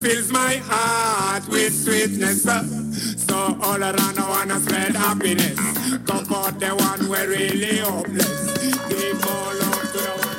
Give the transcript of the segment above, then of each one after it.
fills my heart with sweetness. So all around I wanna spread happiness. Comfort the one who really hopeless. Give more love to the one.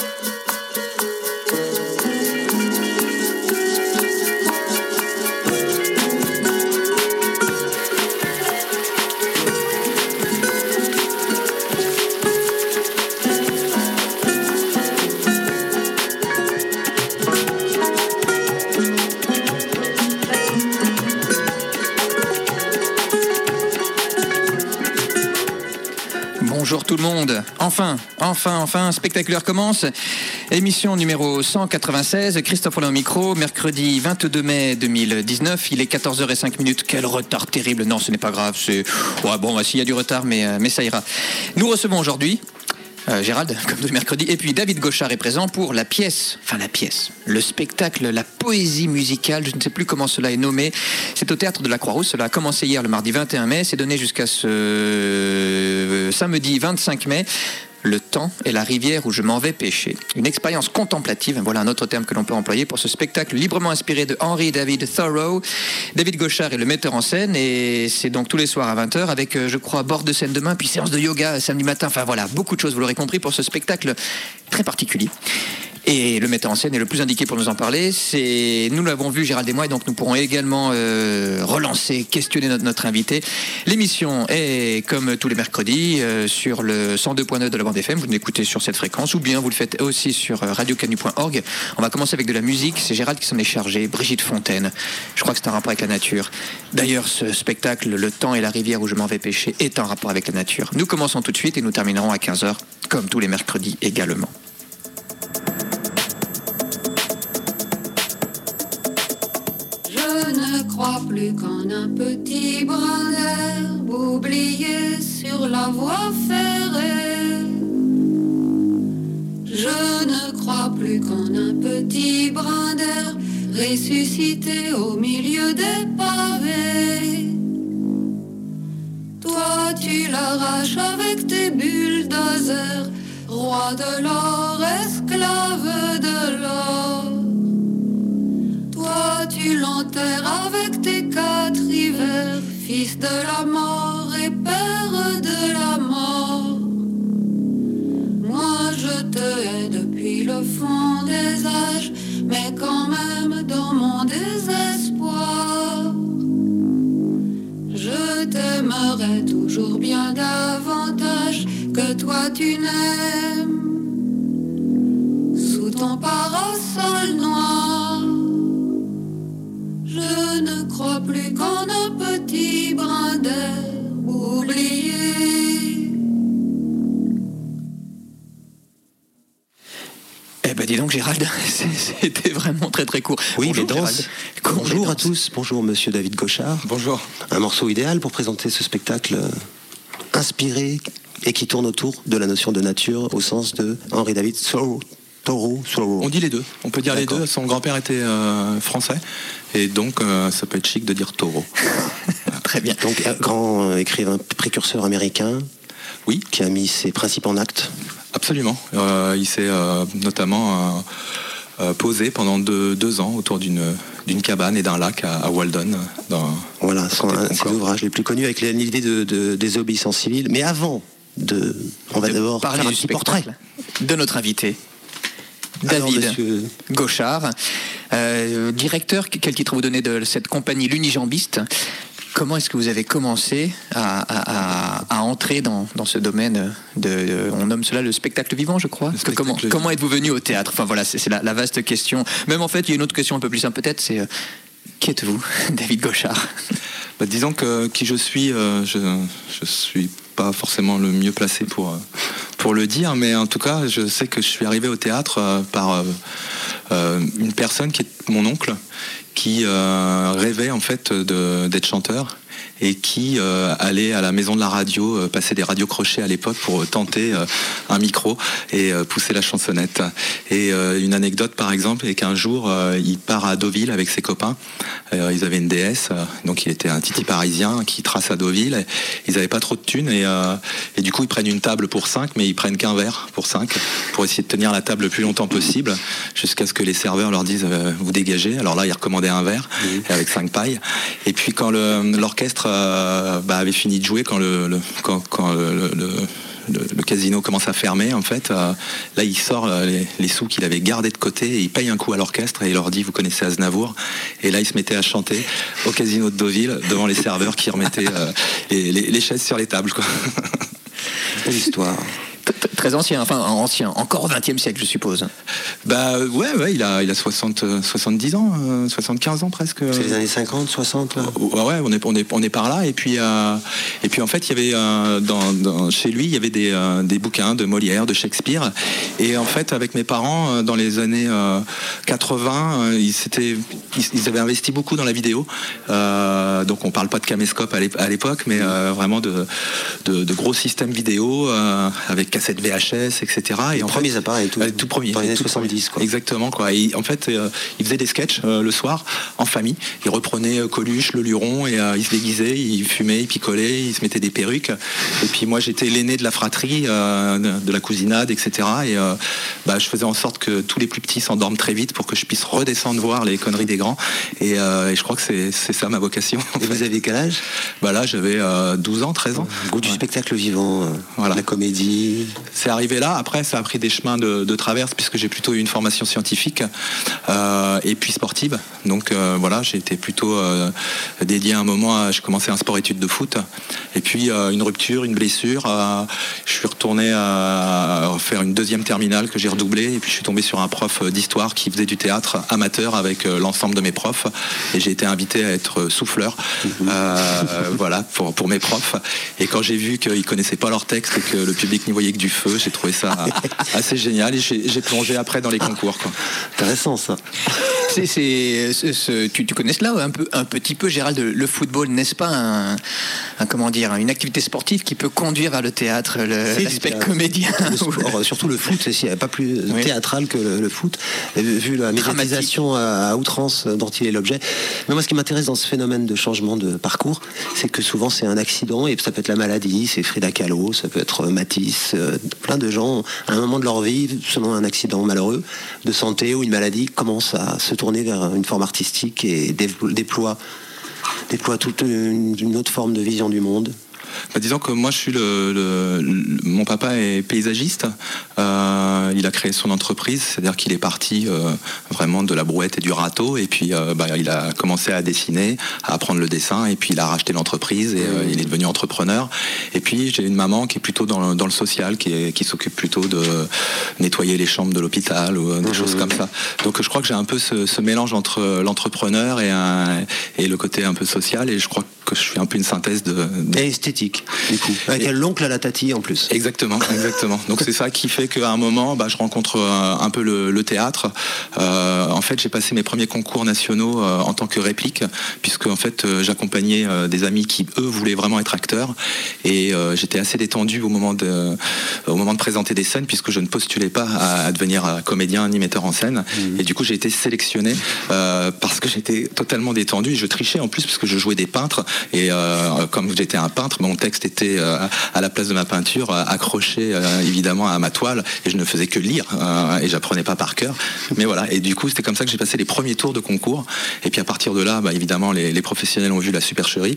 Bonjour tout le monde, enfin, spectaculaire commence, émission numéro 196, Christophe Rollin au micro, mercredi 22 mai 2019, il est 14h05, quel retard terrible, non ce n'est pas grave, s'il y a du retard mais ça ira. Nous recevons aujourd'hui Gérald, comme tous les mercredis, et puis David Gauchard est présent pour le spectacle, la poésie musicale, je ne sais plus comment cela est nommé, c'est au Théâtre de la Croix-Rousse, cela a commencé hier le mardi 21 mai, c'est donné jusqu'à ce samedi 25 mai, le temps est la rivière où je m'en vais pêcher. Une expérience contemplative, voilà un autre terme que l'on peut employer pour ce spectacle librement inspiré de Henry David Thoreau. David Gauchard est le metteur en scène et c'est donc tous les soirs à 20h avec, je crois, bord de scène demain, puis séance de yoga samedi matin. Enfin voilà, beaucoup de choses, vous l'aurez compris, pour ce spectacle très particulier. Et le metteur en scène est le plus indiqué pour nous en parler. Nous l'avons vu, Gérald et moi, et donc nous pourrons également relancer, questionner notre invité. L'émission est, comme tous les mercredis, sur le 102.9 de la bande FM. Vous l'écoutez sur cette fréquence, ou bien vous le faites aussi sur radiocanu.org. On va commencer avec de la musique. C'est Gérald qui s'en est chargé. Brigitte Fontaine. Je crois que c'est un rapport avec la nature. D'ailleurs, ce spectacle, Le temps et la rivière où je m'en vais pêcher, est un rapport avec la nature. Nous commençons tout de suite et nous terminerons à 15h, comme tous les mercredis également. Je ne crois plus qu'en un petit brin d'herbe oublié sur la voie ferrée. Je ne crois plus qu'en un petit brin d'herbe ressuscité au milieu des pavés. Toi tu l'arraches avec tes bulldozers, roi de l'or, esclave de l'or. Toi tu l'enterres avec tes 4 hivers, fils de la mort et père de la mort. Moi je te hais depuis le fond des âges, mais quand même dans mon désespoir, je t'aimerai toujours bien davantage que toi tu n'aimes. Sous ton parasol noir, je ne crois plus qu'en un petit brin d'herbe oublié. Eh ben dis donc Gérald, c'était vraiment très très court. Oui, bonjour, les danses. Bonjour à tous, bonjour monsieur David Gauchard. Bonjour. Un morceau idéal pour présenter ce spectacle inspiré et qui tourne autour de la notion de nature au sens de Henry David Thoreau. On dit les deux, on peut dire D'accord. Les deux. Son grand-père était français et donc ça peut être chic de dire taureau. Très bien. Donc un grand écrivain précurseur américain, oui, qui a mis ses principes en acte. Absolument. Il s'est notamment posé pendant 2 ans autour d'une cabane et d'un lac à Walden. Voilà, c'est un de ses ouvrages les plus connus avec l'idée de désobéissance civile. Mais avant on va d'abord parler faire un du petit portrait de notre invité. David Gauchard, directeur, quel titre vous donnez de cette compagnie L'Unijambiste. Comment est-ce que vous avez commencé à entrer dans ce domaine on nomme cela le spectacle vivant, je crois. Comment êtes-vous venu au théâtre? Enfin voilà, c'est la vaste question. Même en fait, il y a une autre question un peu plus simple peut-être, c'est qui êtes-vous, David Gauchard? Disons que qui je suis, je suis pas forcément le mieux placé pour le dire, mais en tout cas, je sais que je suis arrivé au théâtre par une personne qui est mon oncle, qui rêvait en fait d'être chanteur et qui allait à la maison de la radio passer des radios crochets à l'époque pour tenter un micro et pousser la chansonnette. Et une anecdote par exemple est qu'un jour il part à Deauville avec ses copains. Ils avaient une DS, donc il était un titi parisien qui trace à Deauville. Ils n'avaient pas trop de thunes et du coup ils prennent une table pour 5, mais ils prennent qu'un verre pour 5 pour essayer de tenir la table le plus longtemps possible jusqu'à ce que les serveurs leur disent vous dégagez. Alors là ils recommandaient un verre avec 5 pailles. Et puis quand l'orchestre avait fini de jouer, quand le casino commence à fermer, en fait, là il sort les sous qu'il avait gardés de côté et il paye un coup à l'orchestre et il leur dit vous connaissez Aznavour, et là il se mettait à chanter au casino de Deauville devant les serveurs qui remettaient les chaises sur les tables, quoi. Quelle histoire. Très ancien, enfin ancien, encore au XXe siècle, je suppose. Ouais, il a 70 ans, 75 ans presque. C'est les années 50, 60 là. Ouais, on est par là. Et puis en fait, il y avait chez lui, il y avait des bouquins de Molière, de Shakespeare. Et en fait, avec mes parents, dans les années 80, ils avaient investi beaucoup dans la vidéo. Donc on parle pas de caméscope à l'époque, mais vraiment de gros systèmes vidéo avec cassettes VHS, etc. Et les premiers appareils, tout premier, dans les années 70, quoi. Exactement, quoi. Et en fait, il faisait des sketchs le soir en famille. Il reprenait Coluche, le Luron, et il se déguisait, il fumait, il picolait, il se mettait des perruques. Et puis moi, j'étais l'aîné de la fratrie, de la cousinade, etc. Et je faisais en sorte que tous les plus petits s'endorment très vite pour que je puisse redescendre voir les conneries des grands. Et je crois que c'est ça ma vocation. Et vous aviez quel âge ? Là, j'avais 12 ans, 13 ans. Le goût du spectacle vivant, voilà. La comédie. C'est arrivé là. Après, ça a pris des chemins de traverse puisque j'ai plutôt eu une formation scientifique et puis sportive. Donc j'ai été plutôt dédié à un moment. J'ai commencé un sport-études de foot et puis une rupture, une blessure. Je suis retourné à faire une deuxième terminale que j'ai redoublée et puis je suis tombé sur un prof d'histoire qui faisait du théâtre amateur avec l'ensemble de mes profs et j'ai été invité à être souffleur. Pour mes profs. Et quand j'ai vu qu'ils connaissaient pas leur texte et que le public n'y voyait que du feu, j'ai trouvé ça assez génial et j'ai plongé après dans les concours, quoi. Intéressant ça. Tu connais cela un petit peu, Gérald, le football, n'est-ce pas une activité sportive qui peut conduire vers le théâtre, l'aspect comédien. Le sport, surtout le foot, c'est pas plus théâtral que le foot, vu la médiatisation à outrance dont il est l'objet. Mais moi, ce qui m'intéresse dans ce phénomène de changement de parcours, c'est que souvent c'est un accident et ça peut être la maladie, c'est Frida Kahlo, ça peut être Matisse, plein de gens, à un moment de leur vie, selon un accident malheureux de santé ou une maladie, commencent à se tourner vers une forme artistique et déploie toute une autre forme de vision du monde. Disons que moi je suis mon papa est paysagiste, il a créé son entreprise, c'est-à-dire qu'il est parti vraiment de la brouette et du râteau et puis il a commencé à dessiner, à apprendre le dessin et puis il a racheté l'entreprise et il est devenu entrepreneur. Et puis j'ai une maman qui est plutôt dans le social, qui s'occupe plutôt de nettoyer les chambres de l'hôpital ou des choses comme ça. Donc je crois que j'ai un peu ce mélange entre l'entrepreneur et le côté un peu social et je crois que je suis un peu une synthèse et esthétique, du coup. Avec l'oncle à la tati en plus. Exactement. Donc c'est ça qui fait qu'à un moment, je rencontre un peu le théâtre. En fait, j'ai passé mes premiers concours nationaux en tant que réplique, puisque en fait, j'accompagnais des amis qui, eux, voulaient vraiment être acteurs. Et j'étais assez détendu au moment de présenter des scènes, puisque je ne postulais pas à devenir comédien ni metteur en scène. Et du coup, j'ai été sélectionné parce que j'étais totalement détendu. Et je trichais en plus, parce que je jouais des peintres. Et comme j'étais un peintre, mon texte était à la place de ma peinture accroché évidemment à ma toile et je ne faisais que lire et j'apprenais pas par cœur. Mais voilà, et du coup c'était comme ça que j'ai passé les premiers tours de concours. Et puis à partir de là, évidemment les professionnels ont vu la supercherie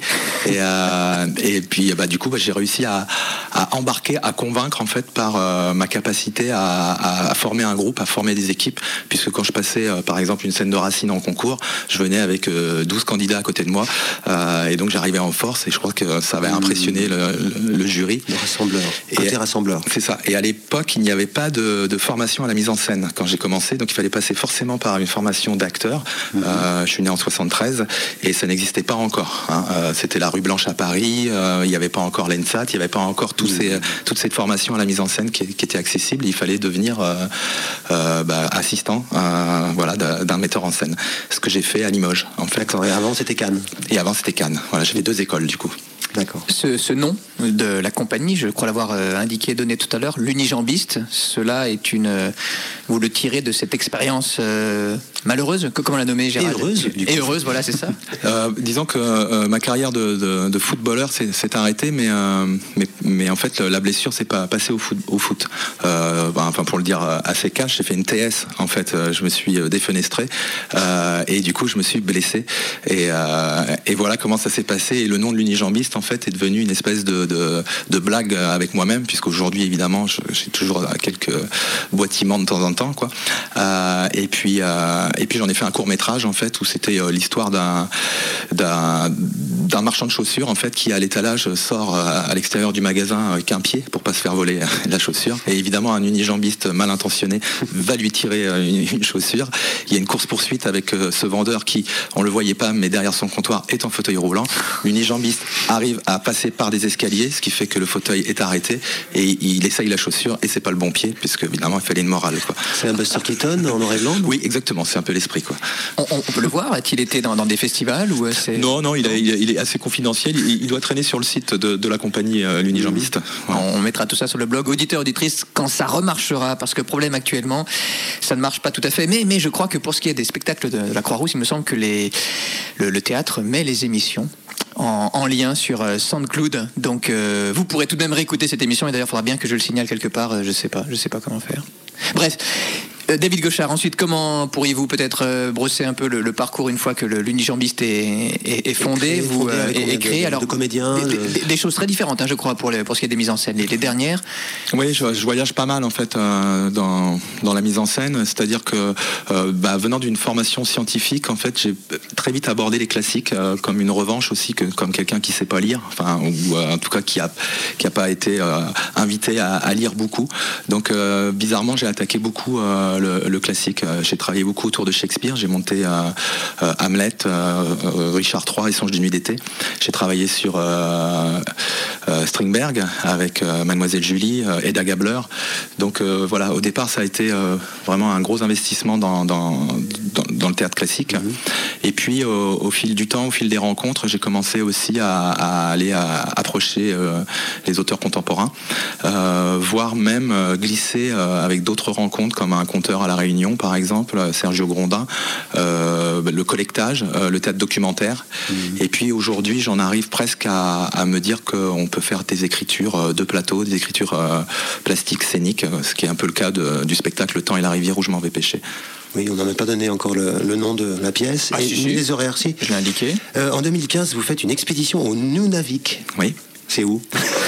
et puis du coup j'ai réussi à embarquer, à convaincre en fait par ma capacité à former un groupe, à former des équipes, puisque quand je passais par exemple une scène de Racine en concours, je venais avec 12 candidats à côté de moi et donc j'arrivais en force et je crois que ça avait impressionné le jury. Le rassembleur, côté rassembleur. C'est ça. Et à l'époque, il n'y avait pas de formation à la mise en scène quand j'ai commencé, donc il fallait passer forcément par une formation d'acteur. Je suis né en 73 et ça n'existait pas encore. C'était la rue Blanche à Paris, il n'y avait pas encore l'ENSAT, il n'y avait pas encore toute cette formation à la mise en scène qui était accessible. Il fallait devenir assistant d'un metteur en scène. Ce que j'ai fait à Limoges, en fait. D'accord, et avant c'était Cannes. Et avant c'était Cannes. Voilà, j'avais 2 écoles du coup. D'accord. Ce nom de la compagnie, je crois l'avoir donné tout à l'heure, l'Unijambiste, cela est vous le tirez de cette expérience malheureuse, comment la nommer, Gérald ? Et heureuse, voilà, c'est ça. Disons que ma carrière de footballeur s'est arrêtée, mais en fait la blessure s'est pas passée au foot. Enfin, pour le dire assez cash, j'ai fait une TS. En fait, je me suis défenestré et du coup je me suis blessé. Et voilà comment ça s'est passé. Et le nom de l'Unijambiste en fait est devenu une espèce de blague avec moi-même, puisqu'aujourd'hui évidemment j'ai toujours quelques boitiments de temps en temps, quoi. Et puis j'en ai fait un court-métrage en fait où c'était l'histoire d'un marchand de chaussures en fait qui à l'étalage sort à l'extérieur du magasin qu'un pied pour pas se faire voler la chaussure, et évidemment un unijambiste mal intentionné va lui tirer une chaussure. Il y a une course-poursuite avec ce vendeur qui, on le voyait pas, mais derrière son comptoir est en fauteuil roulant. L'unijambiste arrive à passer par des escaliers, ce qui fait que le fauteuil est arrêté et il essaye la chaussure et c'est pas le bon pied, puisque évidemment il fallait une morale, quoi. C'est un Buster Keaton en noir et blanc? Oui, exactement, c'est un peu l'esprit, quoi. On peut le voir, a-t-il été dans des festivals ou c'est... Non, il est assez confidentiel, il doit traîner sur le site de la compagnie l'Unijambiste. Voilà. On mettra tout ça sur le blog. Auditeurs, auditrices, quand ça remarchera, parce que problème actuellement, ça ne marche pas tout à fait, mais je crois que pour ce qui est des spectacles de la Croix-Rousse, il me semble que le théâtre met les émissions en lien sur SoundCloud, donc vous pourrez tout de même réécouter cette émission, et d'ailleurs il faudra bien que je le signale quelque part, je sais pas comment faire. Bref, David Gauchard, ensuite, comment pourriez-vous peut-être brosser un peu le parcours une fois que l'Unijambiste est fondé, et créé? Alors, de comédiens, des choses très différentes, je crois, pour ce qui est des mises en scène. Les dernières. Oui, je voyage pas mal en fait dans la mise en scène, c'est-à-dire que venant d'une formation scientifique, en fait, j'ai très vite abordé les classiques comme une revanche aussi, comme quelqu'un qui sait pas lire, enfin, ou en tout cas qui a pas été invité à lire beaucoup. Donc, bizarrement, j'ai attaqué beaucoup le classique. J'ai travaillé beaucoup autour de Shakespeare. J'ai monté Hamlet, Richard III et Songe d'une nuit d'été. J'ai travaillé sur Strindberg avec Mademoiselle Julie, Hedda Gabler. Donc voilà, au départ, ça a été vraiment un gros investissement dans le théâtre classique. Et puis, au fil du temps, au fil des rencontres, j'ai commencé aussi à aller approcher les auteurs contemporains, voire même glisser avec d'autres rencontres, comme un conteur à La Réunion, par exemple, Sergio Grondin, le collectage, le théâtre documentaire. Et puis aujourd'hui, j'en arrive presque à me dire qu'on peut faire des écritures de plateau, des écritures plastiques, scéniques, ce qui est un peu le cas du spectacle Le Temps et la rivière où je m'en vais pêcher. Oui, on n'en a pas donné encore le nom de la pièce. Ah, et si. les horaires, si. Je l'ai indiqué. En 2015, vous faites une expédition au Nunavik. Oui. C'est où?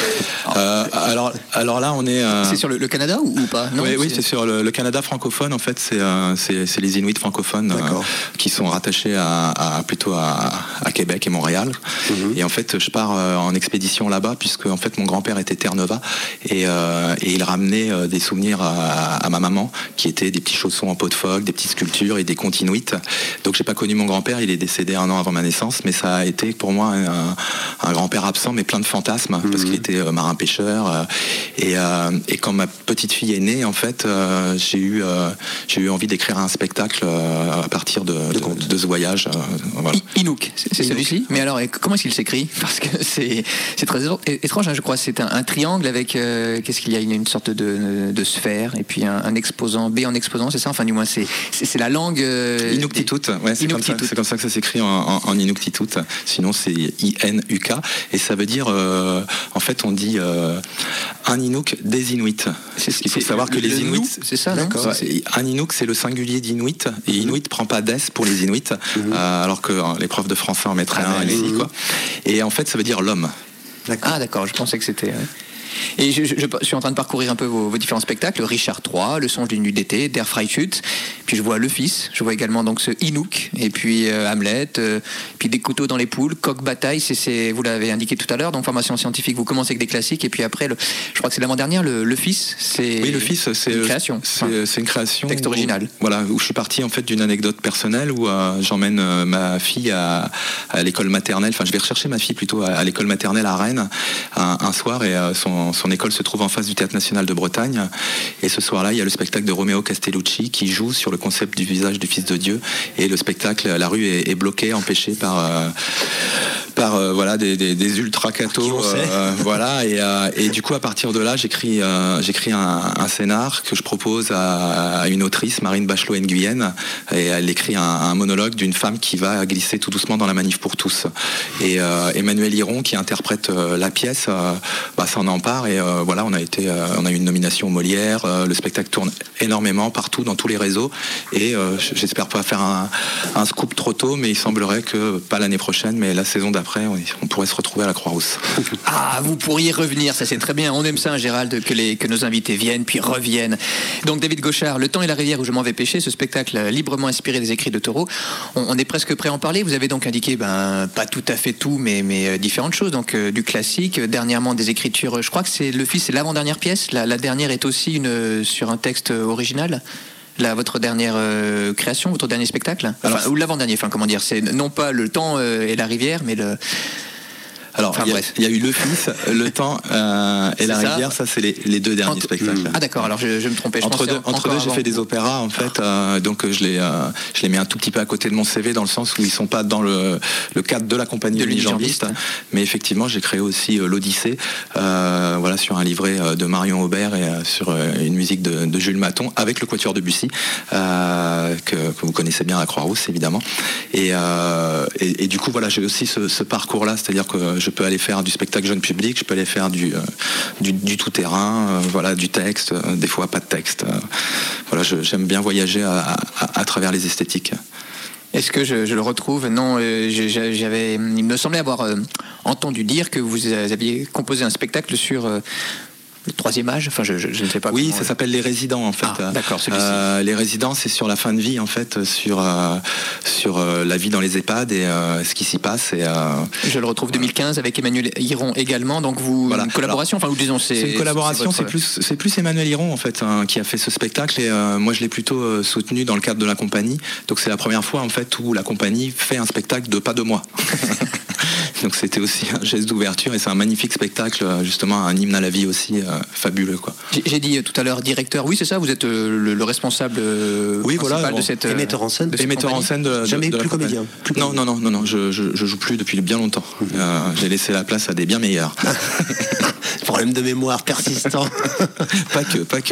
Alors là, on est... C'est sur le Canada ou pas? Non, oui, c'est sur le Canada francophone. En fait, c'est les Inuits francophones qui sont rattachés plutôt à Québec et Montréal. Et en fait, je pars en expédition là-bas, puisque en fait, mon grand-père était Terre-Neuve et il ramenait des souvenirs à ma maman, qui étaient des petits chaussons en peau de phoque, des petites sculptures et des contes inuits. Donc, j'ai pas connu mon grand-père. Il est décédé 1 an avant ma naissance, mais ça a été pour moi un grand-père absent, mais plein de fantasmes, parce qu'il était marin-pêcheur. Et quand ma petite fille est née, en fait, j'ai eu envie d'écrire un spectacle à partir de ce voyage. Voilà. Inuk, c'est celui-ci. Mais alors, comment est-ce qu'il s'écrit? Parce que c'est très étrange, je crois. C'est un triangle avec, qu'est-ce qu'il y a? Une sorte de sphère, et puis un exposant, B en exposant, c'est ça? Enfin, du moins, c'est la langue... Inuktitut, ouais, c'est comme ça que ça s'écrit en Inuktitut. Sinon, c'est INUK. Et ça veut dire, en fait, on dit un Inuk des Inuits. C'est ce qu'il faut savoir, que les Inuits... C'est ça, d'accord. Un Inuk, c'est le singulier d'Inuit, et Inuit prend pas des pour les Inuits, alors que les profs de français en mettraient un ici, quoi. Et en fait, ça veut dire l'homme. Ah, d'accord, je pensais que c'était... Et je suis en train de parcourir un peu vos différents spectacles, Richard III, Le Songe d'une nuit d'été, Der Freischütz, puis je vois Le Fils, je vois également donc ce Inuk, et puis Hamlet, puis Des couteaux dans les poules, Coq Bataille, vous l'avez indiqué tout à l'heure, donc formation scientifique, vous commencez avec des classiques, et puis après, je crois que c'est l'avant-dernière, le Fils, c'est... Oui, Le Fils, c'est une création. C'est une création. Texte original. Où je suis parti en fait d'une anecdote personnelle où j'emmène ma fille à l'école maternelle, enfin je vais rechercher ma fille plutôt à l'école maternelle à Rennes un soir, et son école se trouve en face du Théâtre National de Bretagne, et ce soir-là il y a le spectacle de Romeo Castellucci qui joue sur le concept du visage du Fils de Dieu, et le spectacle, la rue est bloquée, empêchée par voilà des ultra cathos, voilà, et du coup à partir de là j'écris un scénar que je propose à une autrice, Marine Bachelot-Nguyen, et elle écrit un monologue d'une femme qui va glisser tout doucement dans la manif pour tous, et Emmanuel Hiron qui interprète la pièce s'en empare, et voilà, on a eu une nomination au Molière, le spectacle tourne énormément partout dans tous les réseaux, et j'espère pas faire un scoop trop tôt, mais il semblerait que pas l'année prochaine mais la saison d'après on pourrait se retrouver à la Croix-Rousse. Ah, vous pourriez revenir, ça c'est très bien, on aime ça, Gérald, que nos invités viennent puis reviennent. Donc David Gauchard, Le temps et la rivière où je m'en vais pêcher, ce spectacle librement inspiré des écrits de Thoreau, on est presque prêt à en parler. Vous avez donc indiqué pas tout à fait tout, mais différentes choses, donc du classique, dernièrement des écritures, je crois que c'est l'avant-dernière pièce, la dernière est aussi sur un texte original. Votre dernière création, votre dernier spectacle, ou l'avant-dernier, comment dire, c'est non pas Le temps et la rivière, mais le... Alors, il y a eu Le Fils, Le Temps et la rivière, ça c'est les deux derniers spectacles. Ah d'accord, alors je me trompais. Entre deux, j'ai fait des opéras en fait, donc je les mets un tout petit peu à côté de mon CV dans le sens où ils sont pas dans le cadre de la compagnie de l'unijambiste, mais effectivement j'ai créé aussi l'Odyssée, voilà, sur un livret de Marion Aubert et sur une musique de Jules Maton avec le Quatuor de Bussy, que vous connaissez bien à Croix-Rousse évidemment, et du coup voilà, j'ai aussi ce parcours-là, c'est-à-dire que je peux aller faire du spectacle jeune public, je peux aller faire du tout-terrain, voilà, du texte, des fois pas de texte. Voilà, j'aime bien voyager à travers les esthétiques. Est-ce que je le retrouve? Non, il me semblait avoir entendu dire que vous aviez composé un spectacle sur... le troisième âge, je ne sais pas. Oui, ça s'appelle Les Résidents en fait. Ah, d'accord, celui-ci. Les Résidents, c'est sur la fin de vie en fait, sur la vie dans les EHPAD et ce qui s'y passe. Et, je le retrouve 2015 avec Emmanuel Hiron également. Donc voilà, une collaboration. Alors, disons c'est une collaboration. C'est plus Emmanuel Hiron en fait qui a fait ce spectacle, et moi je l'ai plutôt soutenu dans le cadre de la compagnie. Donc c'est la première fois en fait où la compagnie fait un spectacle de pas de moi. Donc c'était aussi un geste d'ouverture, et c'est un magnifique spectacle, justement un hymne à la vie aussi, fabuleux quoi. J'ai dit tout à l'heure directeur, oui c'est ça, vous êtes le responsable principal de cette émetteur en scène. Émetteur en scène de jamais de plus comédien. Non, je joue plus depuis bien longtemps. J'ai laissé la place à des bien meilleurs. Problème de mémoire persistant. Pas que.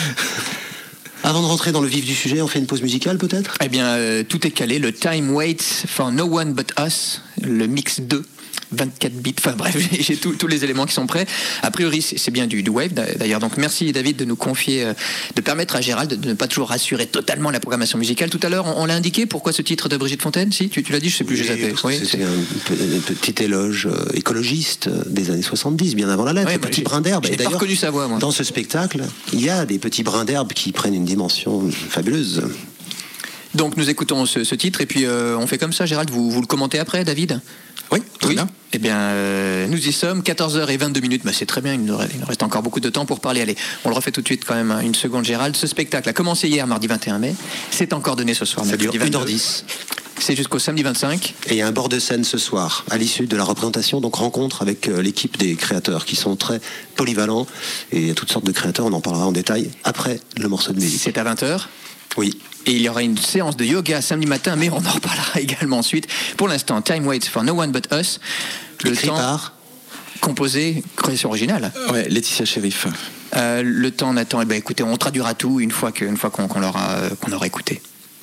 Avant de rentrer dans le vif du sujet, on fait une pause musicale peut-être? Eh bien, tout est calé. Le Time Waits for No One But Us, le mix 2. 24 bits, bref, j'ai tous les éléments qui sont prêts. A priori, c'est bien du wave d'ailleurs. Donc merci David de nous confier, de permettre à Gérald de ne pas toujours assurer totalement la programmation musicale. Tout à l'heure, on l'a indiqué. Pourquoi ce titre de Brigitte Fontaine? Si, tu l'as dit, je sais plus. C'est un petit éloge écologiste des années 70, bien avant la lettre. Petit brin d'herbe. J'ai pas reconnu sa voix, moi. Dans ce spectacle, il y a des petits brins d'herbe qui prennent une dimension fabuleuse. Donc nous écoutons ce titre et puis on fait comme ça. Gérald, vous le commentez après, David? Oui, bien. Eh bien, nous y sommes, 14h22. C'est très bien, il nous reste encore beaucoup de temps pour parler. Allez, on le refait tout de suite quand même, une seconde, Gérald. Ce spectacle a commencé hier, mardi 21 mai. C'est encore donné ce soir. Ça dure 1h10. C'est jusqu'au samedi 25. Et il y a un bord de scène ce soir, à l'issue de la représentation, donc rencontre avec l'équipe des créateurs qui sont très polyvalents. Et il y a toutes sortes de créateurs, on en parlera en détail après le morceau de musique. C'est à 20h. Oui. Et il y aura une séance de yoga samedi matin, mais on en reparlera également ensuite. Pour l'instant, Time Waits for No One But Us. Le temps par composé, création originale. Ouais, Laetitia Sheriff. Le temps, Nathan. Eh ben, écoutez, on traduira tout une fois qu'on l'aura écouté.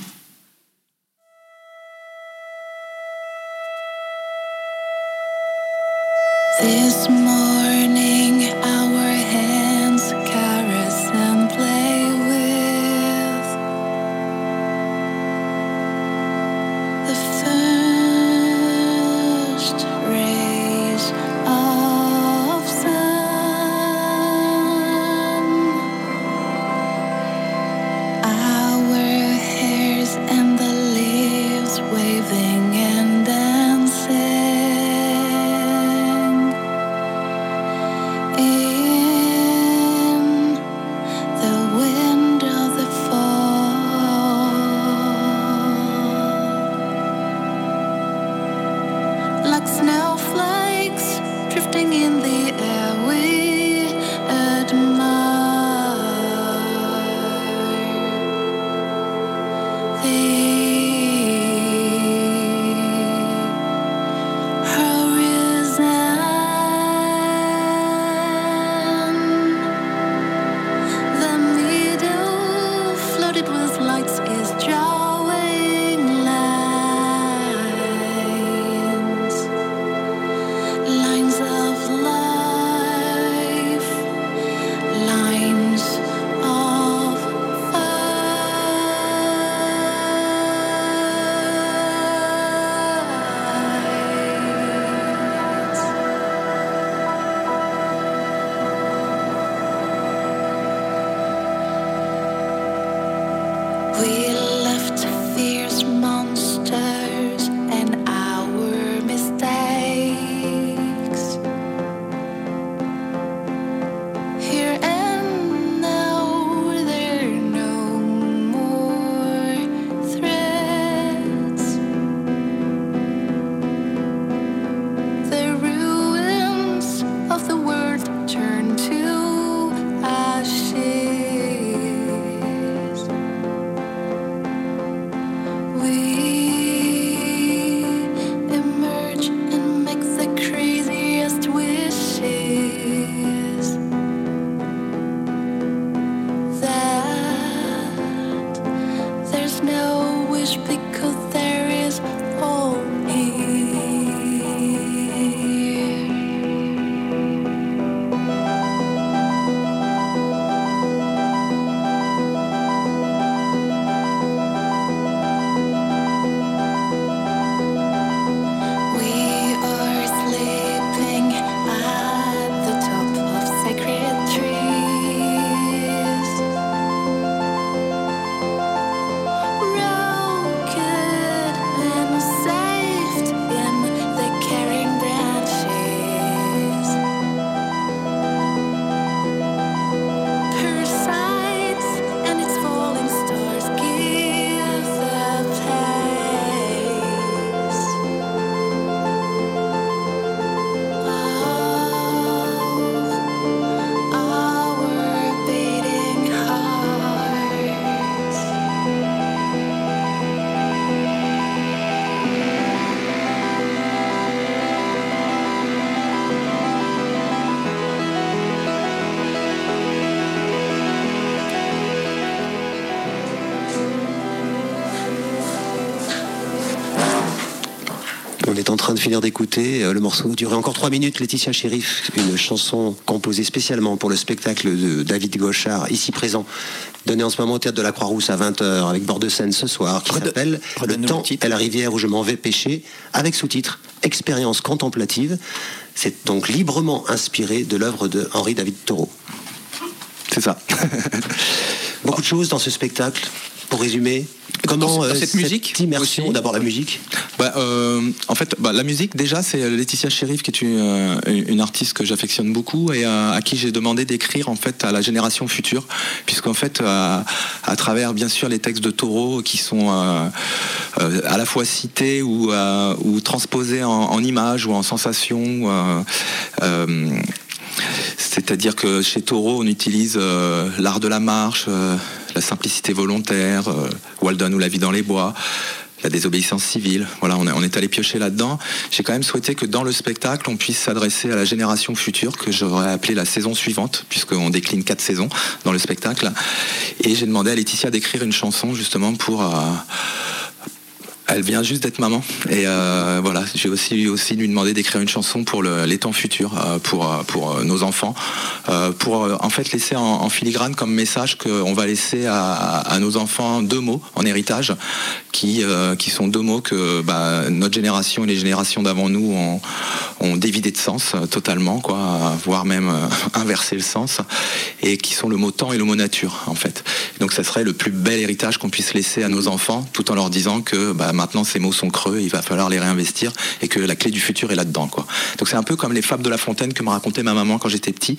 This morning, our hands caress and play with the first rays of sun. Our hairs and the leaves waving and dancing. Hurry On est en train de finir d'écouter le morceau durait encore 3 minutes, Laetitia Sheriff, une chanson composée spécialement pour le spectacle de David Gauchard, ici présent, donné en ce moment au Théâtre de la Croix-Rousse à 20h avec bord de scène ce soir, qui s'appelle Le temps est la rivière où je m'en vais pêcher, avec sous-titre Expérience contemplative. C'est donc librement inspiré de l'œuvre de Henri David Thoreau. C'est ça. Beaucoup de choses dans ce spectacle. Pour résumer, comment cette musique immersion, aussi. d'abord la musique. En fait, la musique déjà, c'est Laetitia Sheriff qui est une artiste que j'affectionne beaucoup et à qui j'ai demandé d'écrire en fait à la génération future, puisqu'en fait à travers bien sûr les textes de Thoreau qui sont à la fois cités ou transposés en images ou en sensations. C'est-à-dire que chez Thoreau, on utilise l'art de la marche, la simplicité volontaire, Walden ou la vie dans les bois, la désobéissance civile. Voilà, on est allé piocher là-dedans. J'ai quand même souhaité que dans le spectacle, on puisse s'adresser à la génération future, que j'aurais appelée la saison suivante, puisqu'on décline 4 saisons dans le spectacle. Et j'ai demandé à Laetitia d'écrire une chanson justement pour... Elle vient juste d'être maman et voilà, j'ai aussi lui demandé d'écrire une chanson pour les temps futurs, pour nos enfants, pour en fait laisser en filigrane comme message qu'on va laisser à nos enfants 2 mots en héritage, qui sont 2 mots que notre génération et les générations d'avant nous ont dévidé de sens totalement, quoi, voire même inversé le sens, et qui sont le mot temps et le mot nature en fait. Donc ça serait le plus bel héritage qu'on puisse laisser à nos enfants, tout en leur disant que maintenant ces mots sont creux, il va falloir les réinvestir et que la clé du futur est là-dedans, quoi. Donc c'est un peu comme les fables de La Fontaine que me racontait ma maman quand j'étais petit,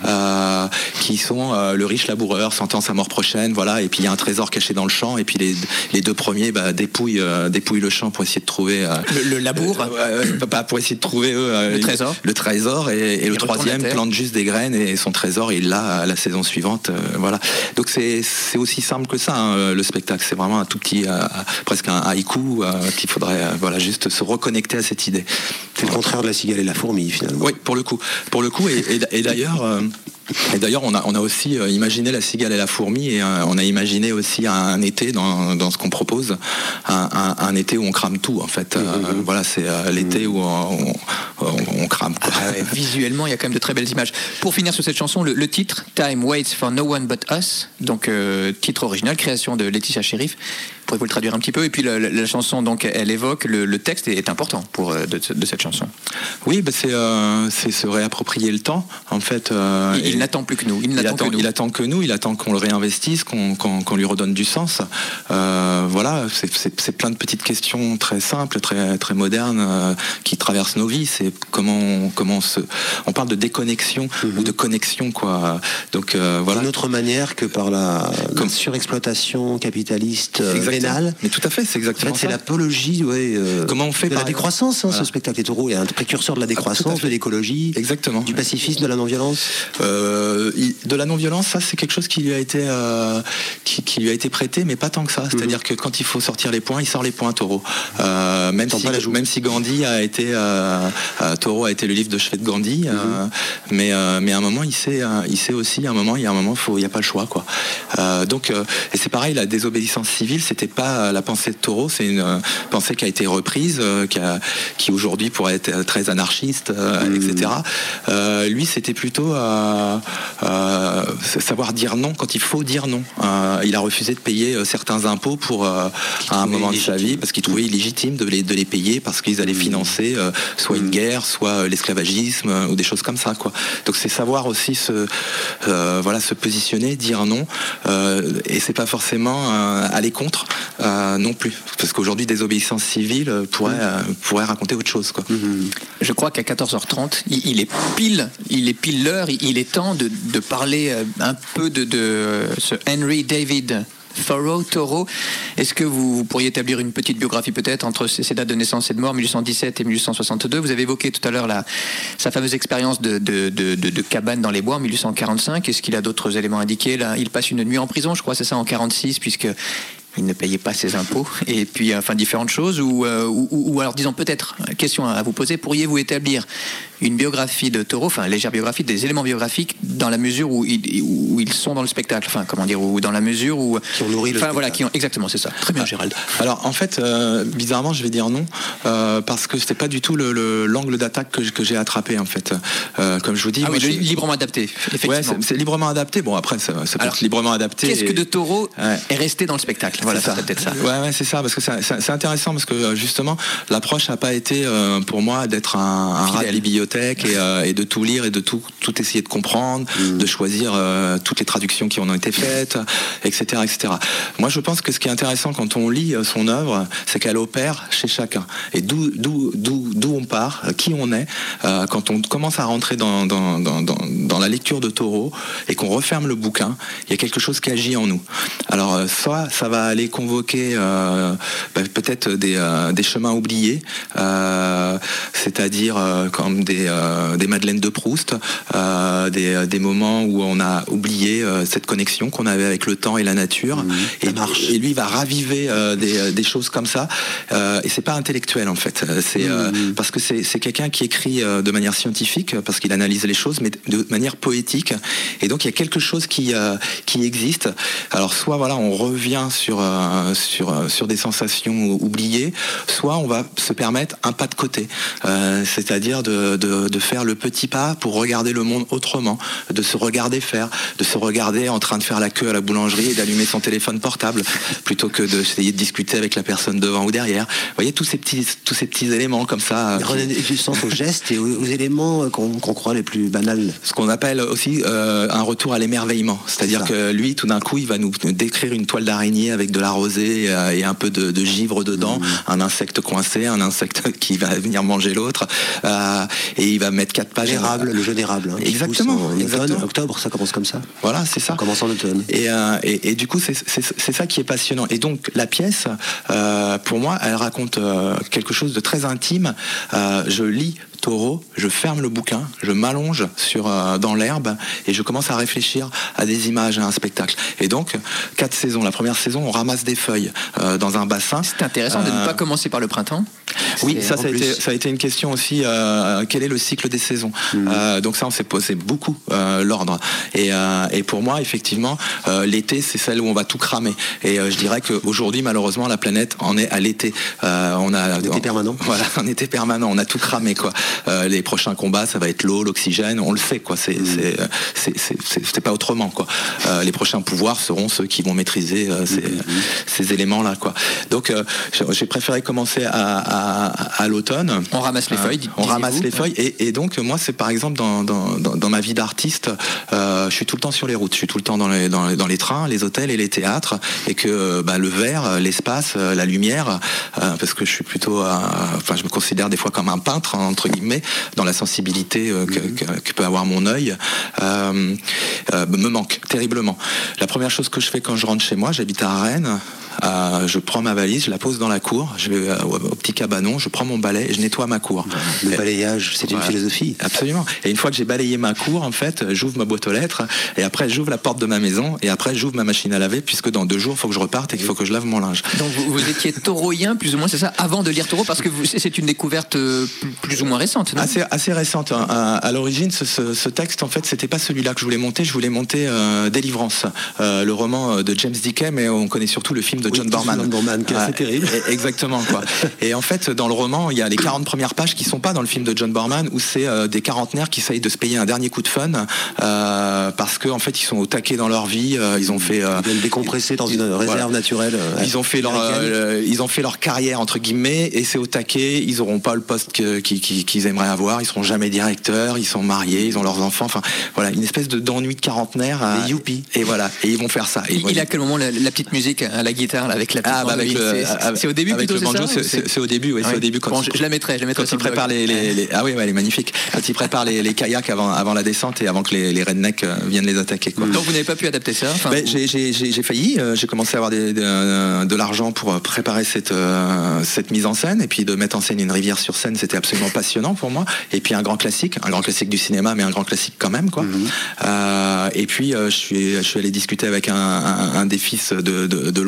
qui sont le riche laboureur sentant sa mort prochaine, voilà, et puis il y a un trésor caché dans le champ, et puis les 2 premiers dépouillent le champ pour essayer de trouver le labour, pour essayer de trouver le trésor, et le 3e plante juste des graines et son trésor il l'a à la saison suivante, voilà. Donc c'est aussi simple que ça, hein, le spectacle, c'est vraiment un tout petit, presque un haïku qu'il faudrait juste se reconnecter à cette idée. C'est le contraire de la cigale et la fourmi finalement. Oui, pour le coup, et d'ailleurs on a aussi imaginé la cigale et la fourmi, et on a imaginé aussi un été dans ce qu'on propose, un été où on crame tout en fait. Voilà, c'est l'été où on crame, quoi. Visuellement, il y a quand même de très belles images. Pour finir sur cette chanson, le titre Time Waits for No One But Us, donc titre original, création de Laetitia Sheriff. Pourriez-vous le traduire un petit peu? Et puis la chanson, donc, elle évoque, le texte est important de cette chanson. Oui, c'est se réapproprier le temps, en fait. Il n'attend plus que nous. Il attend qu'on le réinvestisse, qu'on lui redonne du sens. Voilà, c'est plein de petites questions très simples, très, très modernes, qui traversent nos vies. C'est on parle de déconnexion ou de connexion, quoi. Donc voilà. D'une autre manière que par la surexploitation capitaliste vénale. Mais tout à fait, c'est exactement ça. C'est l'apologie, comment on fait de la décroissance, ce spectacle. Et Thoreau est un précurseur de la décroissance, de l'écologie, exactement, du pacifisme, de la non-violence. De la non-violence, ça c'est quelque chose qui lui a été prêté, mais pas tant que ça. C'est-à-dire que quand il faut sortir les poings, il sort les poings, Thoreau. Même si Gandhi a été Thoreau a été le livre de chevet de Gandhi, mais à un moment il sait aussi, à un moment il y a pas le choix, quoi. Donc et c'est pareil, la désobéissance civile, c'était pas la pensée de Thoreau, c'est une pensée qui a été reprise, qui aujourd'hui pourrait être très anarchiste, etc. Lui, c'était plutôt savoir dire non quand il faut dire non. Il a refusé de payer certains impôts à un moment de sa vie, parce qu'il trouvait illégitime de les payer, parce qu'ils allaient financer soit une guerre, soit l'esclavagisme, ou des choses comme ça, quoi. Donc c'est savoir aussi se positionner, dire non, et c'est pas forcément aller contre non plus, parce qu'aujourd'hui désobéissance civile pourrait raconter autre chose, quoi. Je crois qu'à 14h30 il est pile l'heure, il est temps de parler un peu de ce Henry David Thoreau. Est-ce que vous pourriez établir une petite biographie peut-être entre ses dates de naissance et de mort, 1817 et 1862? Vous avez évoqué tout à l'heure sa fameuse expérience de cabane dans les bois en 1845. Est-ce qu'il a d'autres éléments indiqués? Là, il passe une nuit en prison, je crois, c'est ça, en 46, puisque il ne payait pas ses impôts, et puis différentes choses, ou alors disons peut-être, question à vous poser, pourriez-vous établir une biographie de taureau, enfin légère biographie, des éléments biographiques dans la mesure où ils sont dans le spectacle, enfin comment dire, ou dans la mesure où qui ont nourri le spectacle. Voilà, exactement, c'est ça. Très bien, Gérald. Alors en fait, bizarrement, je vais dire non, parce que c'était pas du tout l'angle d'attaque que j'ai attrapé en fait. Comme je vous dis, librement adapté. Effectivement. Ouais, c'est librement adapté. Bon après, ça peut être librement adapté. Qu'est-ce que de taureau est resté dans le spectacle? Voilà, ça serait peut-être ça. Ouais, c'est ça, parce que c'est intéressant parce que justement, l'approche n'a pas été pour moi d'être un rat de bibliothèque et de tout lire et de tout essayer de comprendre, de choisir toutes les traductions qui en ont été faites, etc., etc. Moi, je pense que ce qui est intéressant quand on lit son œuvre, c'est qu'elle opère chez chacun. Et d'où on part, qui on est, quand on commence à rentrer dans la lecture de Taureau et qu'on referme le bouquin, il y a quelque chose qui agit en nous. Alors, soit ça va aller convoquer peut-être des chemins oubliés, c'est-à-dire comme des Madeleines de Proust, des moments où on a oublié cette connexion qu'on avait avec le temps et la nature, et lui va raviver des choses comme ça, et c'est pas intellectuel en fait, c'est parce que c'est quelqu'un qui écrit de manière scientifique, parce qu'il analyse les choses, mais de manière poétique, et donc il y a quelque chose qui existe. Alors soit voilà, on revient sur des sensations oubliées, soit on va se permettre un pas de côté, c'est-à-dire de faire le petit pas pour regarder le monde autrement, de se regarder faire, de se regarder en train de faire la queue à la boulangerie et d'allumer son téléphone portable plutôt que d'essayer de discuter avec la personne devant ou derrière. Vous voyez tous ces petits éléments comme ça. Redonner du sens aux gestes et aux éléments qu'on croit les plus banals. Ce qu'on appelle aussi un retour à l'émerveillement. C'est-à-dire que lui, tout d'un coup, il va nous décrire une toile d'araignée avec de la rosée et un peu de givre dedans, un insecte coincé, un insecte qui va venir manger l'autre, et il va mettre 4 pages. Le jeu d'érable. Exactement. En octobre, ça commence comme ça. Voilà, c'est ça. Ça commence en automne. Et du coup, c'est ça qui est passionnant. Et donc, la pièce, pour moi, elle raconte quelque chose de très intime. Je lis Taureau, je ferme le bouquin, je m'allonge dans l'herbe et je commence à réfléchir à des images, à un spectacle. Et donc, 4 saisons. La première saison, on ramasse des feuilles dans un bassin. C'est intéressant de ne pas commencer par le printemps. Oui, ça a été une question aussi. Quel est le cycle des saisons? Donc ça, on s'est posé beaucoup l'ordre. Et pour moi, effectivement, l'été, c'est celle où on va tout cramer. Et je dirais qu'aujourd'hui, malheureusement, la planète en est à l'été. On était permanent. Voilà, on était permanent. On a tout cramé, quoi. Les prochains combats, ça va être l'eau, l'oxygène. On le sait, quoi. C'est pas autrement, quoi. Les prochains pouvoirs seront ceux qui vont maîtriser ces éléments-là, quoi. Donc, j'ai préféré commencer à l'automne. On ramasse les feuilles. On ramasse les feuilles. Et donc, moi, c'est par exemple dans ma vie d'artiste, je suis tout le temps sur les routes. Je suis tout le temps dans les trains, les hôtels et les théâtres. Et que le verre, l'espace, la lumière, parce que je suis plutôt, je me considère des fois comme un peintre, entre guillemets, dans la sensibilité que peut avoir mon œil, me manque terriblement. La première chose que je fais quand je rentre chez moi, j'habite à Rennes, je prends ma valise, je la pose dans la cour, je vais au petit cabanon, je prends mon balai et je nettoie ma cour. Le balayage, c'est une philosophie. Absolument. Et une fois que j'ai balayé ma cour, en fait, j'ouvre ma boîte aux lettres et après j'ouvre la porte de ma maison et après j'ouvre ma machine à laver, puisque dans 2 jours il faut que je reparte et qu'il faut que je lave mon linge. Donc vous étiez tauroïen plus ou moins, c'est ça, avant de lire Taureau, parce que c'est une découverte plus ou moins récente, non? Assez récente. À l'origine, ce texte, en fait, c'était pas celui-là que je voulais monter. Je voulais monter Délivrance, le roman de James Dickey, mais on connaît surtout le film de John Borman. C'est terrible. Exactement, quoi. Et en fait, dans le roman, il y a les 40 premières pages qui sont pas dans le film de John Borman, où c'est des quarantenaires qui essayent de se payer un dernier coup de fun, parce que en fait, ils sont au taquet dans leur vie. Ils ont fait ils viennent décompresser dans une réserve naturelle. Ils ont fait leur carrière entre guillemets, et c'est au taquet. Ils auront pas le poste qu'ils aimeraient avoir. Ils seront jamais directeurs. Ils sont mariés. Ils ont leurs enfants. Enfin, voilà, une espèce d'ennui de quarantenaire. Youpi. Et voilà. Et ils vont faire ça. Il a à quel moment la petite musique à la guitare là, avec la petite c'est au début plutôt, c'est ça? C'est au début, oui. C'est au début quand je la mettrai. Quand il prépare ah oui, elle est magnifique. Quand il prépare les kayaks avant la descente et avant que les rednecks viennent les attaquer, quoi. Donc vous n'avez pas pu adapter ça? J'ai failli. J'ai commencé à avoir de l'argent pour préparer cette mise en scène, et puis de mettre en scène une rivière sur Seine, c'était absolument passionnant pour moi. Et puis un grand classique du cinéma, mais un grand classique quand même, quoi. Et puis je suis allé discuter avec un des fils de l'auteur,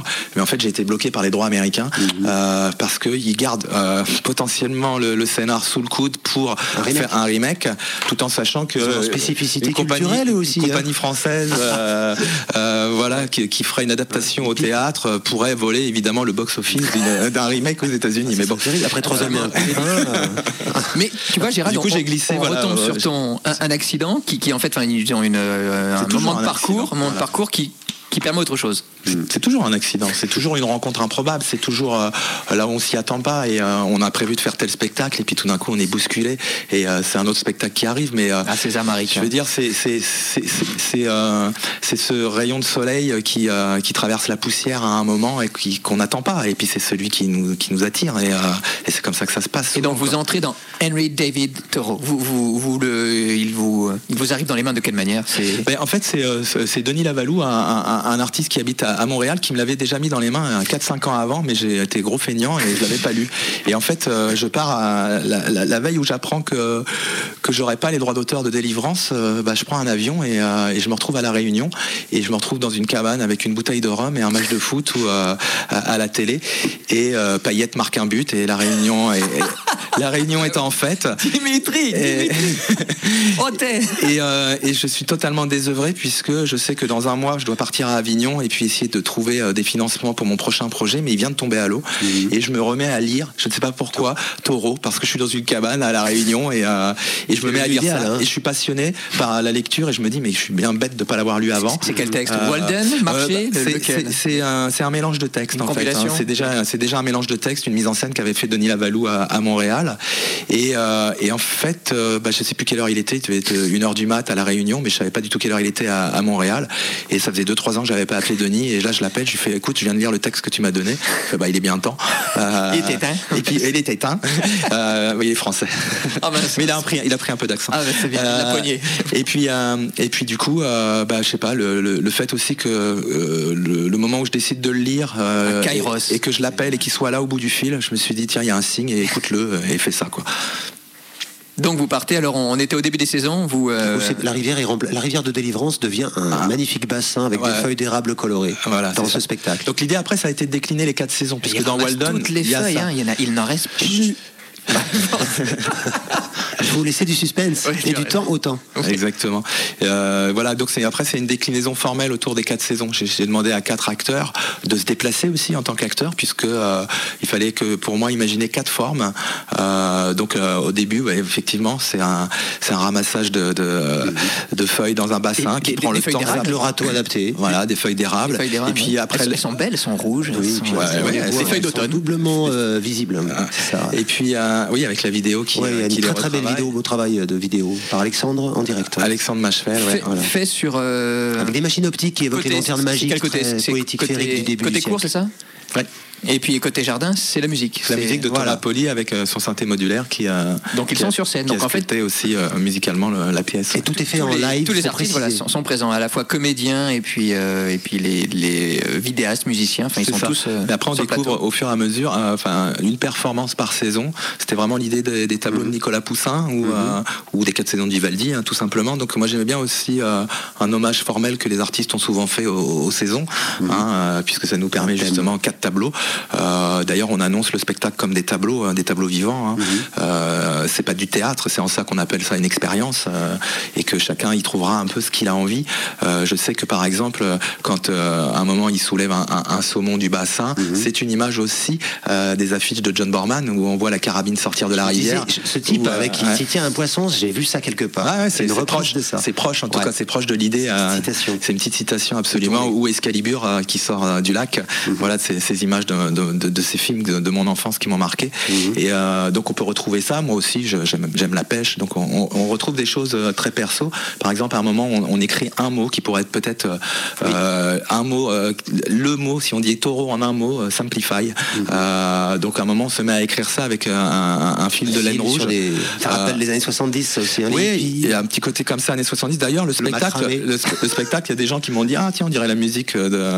mais en fait j'ai été bloqué par les droits américains parce qu'ils gardent potentiellement le scénar sous le coude pour faire un remake, tout en sachant que spécificité culturelle aussi, une compagnie française voilà, qui fera une adaptation au théâtre pourrait voler évidemment le box-office d'un remake aux États-Unis. Mais bon, après 3 ans, mais tu vois, Gérald, du coup, j'ai glissé. On retombe sur un accident qui en fait, ils ont un moment de parcours qui permet autre chose. C'est toujours un accident, c'est toujours une rencontre improbable, c'est toujours là où on s'y attend pas et on a prévu de faire tel spectacle et puis tout d'un coup on est bousculé et c'est un autre spectacle qui arrive. Mais César Maric, je veux dire, c'est ce rayon de soleil qui traverse la poussière à un moment et qu'on n'attend pas, et puis c'est celui qui nous attire et c'est comme ça que ça se passe. Et donc vous entrez dans Henry David Thoreau. Il vous arrive dans les mains de quelle manière? En fait, c'est Denis Lavalou, un artiste qui habite à Montréal, qui me l'avait déjà mis dans les mains 4-5 ans avant, mais j'ai été gros feignant et je l'avais pas lu. Et en fait, je pars à la veille où j'apprends que j'aurais pas les droits d'auteur de Délivrance. Je prends un avion et je me retrouve à La Réunion, et je me retrouve dans une cabane avec une bouteille de rhum et un match de foot à la télé, et Payet marque un but et La Réunion est en fête. Dimitri. Et je suis totalement désœuvré, puisque je sais que dans un mois je dois partir à Avignon et puis essayer de trouver des financements pour mon prochain projet, mais il vient de tomber à l'eau. Et je me remets à lire, je ne sais pas pourquoi, Thoreau, parce que je suis dans une cabane à La Réunion et je me mets à lire ça, et je suis passionné par la lecture, et je me dis mais je suis bien bête de ne pas l'avoir lu avant. C'est quel texte? Walden, Marché, c'est un mélange de textes, en fait. C'est déjà un mélange de textes, une mise en scène qu'avait fait Denis Lavalou à Montréal, et en fait je sais plus quelle heure il était devait être 1h du mat à La Réunion, mais je savais pas du tout quelle heure il était à Montréal, et ça faisait 2-3 ans que j'avais pas appelé Denis, et là je l'appelle, je lui fais écoute, je viens de lire le texte que tu m'as donné. Il est bien temps. Il est éteint. Et puis il est éteint. Il est français. Mais il a pris un peu d'accent. C'est bien, la poignée. Et puis du coup, je sais pas, le fait aussi que le moment où je décide de le lire et que je l'appelle et qu'il soit là au bout du fil, je me suis dit tiens, il y a un signe, et écoute-le et fais ça, quoi. Donc vous partez, alors on était au début des saisons, la rivière de Délivrance devient un magnifique bassin avec des feuilles d'érable colorées dans ce spectacle. Donc l'idée après, ça a été de décliner les 4 saisons, puisque dans Walden, toutes les feuilles, il n'en reste plus. Il faut laisser du suspense et du temps au temps. Exactement. Voilà, donc c'est une déclinaison formelle autour des 4 saisons. J'ai demandé à 4 acteurs de se déplacer aussi en tant qu'acteurs, puisque il fallait que pour moi imaginer 4 formes. Donc au début, effectivement, c'est un ramassage de feuilles dans un bassin qui prend le temps. Le râteau adapté. Voilà, des feuilles d'érable. Et puis après, elles sont belles, elles sont rouges. Des feuilles d'automne. Doublement visibles. C'est ça. Et puis oui, avec la vidéo qui il y a une très belle vidéo, beau travail de vidéo par Alexandre en direct. Alexandre Machefel, fait sur avec des machines optiques qui évoquent les lanternes magiques, poétique, féerique du début. Côté court, c'est ça? Ouais. Et puis côté jardin, c'est la musique. La musique de Thomas Poli avec son synthé modulaire qui a. Donc ils sont sur scène. Donc en fait, aussi musicalement la pièce. Et tout est fait en live. Tous les artistes sont présents, à la fois comédiens et puis les vidéastes, musiciens. Enfin, ils sont tous. Mais après, on découvre au fur et à mesure, une performance par saison. C'était vraiment l'idée des tableaux de Nicolas Poussin ou des 4 saisons de Vivaldi, tout simplement. Donc moi j'aimais bien aussi un hommage formel que les artistes ont souvent fait aux saisons, puisque ça nous permet justement 4 tableaux. D'ailleurs, on annonce le spectacle comme des tableaux vivants. C'est pas du théâtre, c'est en ça qu'on appelle ça une expérience, et que chacun y trouvera un peu ce qu'il a envie. Je sais que par exemple, quand à un moment il soulève un saumon du bassin, c'est une image aussi des affiches de John Borman où on voit la carabine sortir de la rivière. Ce type qui tient un poisson, j'ai vu ça quelque part. C'est une reproche de ça. C'est proche, en tout cas, c'est proche de l'idée. C'est une petite citation absolument. Ou Excalibur qui sort du lac. Voilà, ces images de ces films de mon enfance qui m'ont marqué. Et donc on peut retrouver ça. Moi aussi, j'aime la pêche. Donc on retrouve des choses très perso. Par exemple, à un moment, on écrit un mot qui pourrait être peut-être un mot, le mot, si on dit taureau en un mot, simplify. Donc à un moment, on se met à écrire ça avec un fil de laine rouge. Ça rappelle les années 70, ça aussi. Il y a un petit côté comme ça, années 70. D'ailleurs, le spectacle, il y a des gens qui m'ont dit tiens, on dirait la musique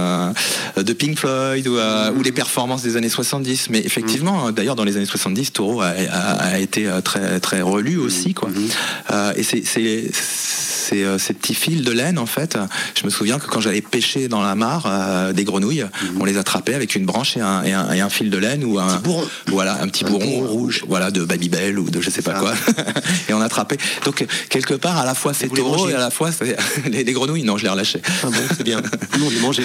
de Pink Floyd ou les performances des années 70. Mais effectivement, d'ailleurs, dans les années 70, Thoreau a été très, très relu aussi, quoi. Et c'est ces petits fils de laine, en fait. Je me souviens que quand j'allais pêcher dans la mare des grenouilles, on les attrapait avec une branche et un fil de laine ou un petit bourron rouge, voilà, de Babybel ou de je sais pas quoi. Et on attrapait. Donc quelque part, à la fois c'est taureau et à la fois les grenouilles. Non, je les relâchais. Ah bon, c'est bien. Nous on les mangeait.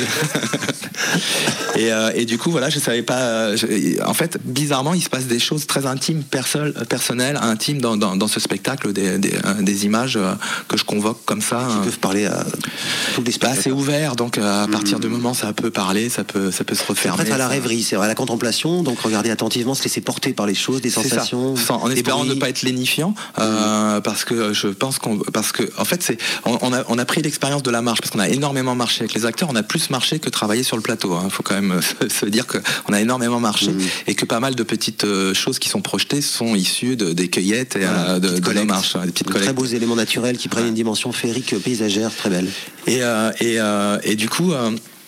Et du coup, voilà, je savais pas. En fait, bizarrement, il se passe des choses très intimes, personnelles, intimes dans ce spectacle, des images que je convoque comme ça. Qui peuvent parler à tous les spectateurs. C'est ouvert, donc à partir du moment ça peut parler, ça peut se refermer. C'est à la rêverie, c'est à la contemplation, donc regarder attentivement, se laisser porter par les choses, des sensations. En espérant ne pas être lénifiant, parce que je pense en fait on a pris l'expérience de la marche, parce qu'on a énormément marché avec les acteurs, on a plus marché que travaillé sur le plateau. Hein. Faut quand même se dire qu'on a énormément marché et que pas mal de petites choses qui sont projetées sont issues des cueillettes et de la marche, des petites collectes. Très beaux éléments naturels qui prennent une dimension féerique, paysagère, très belle. Et du coup.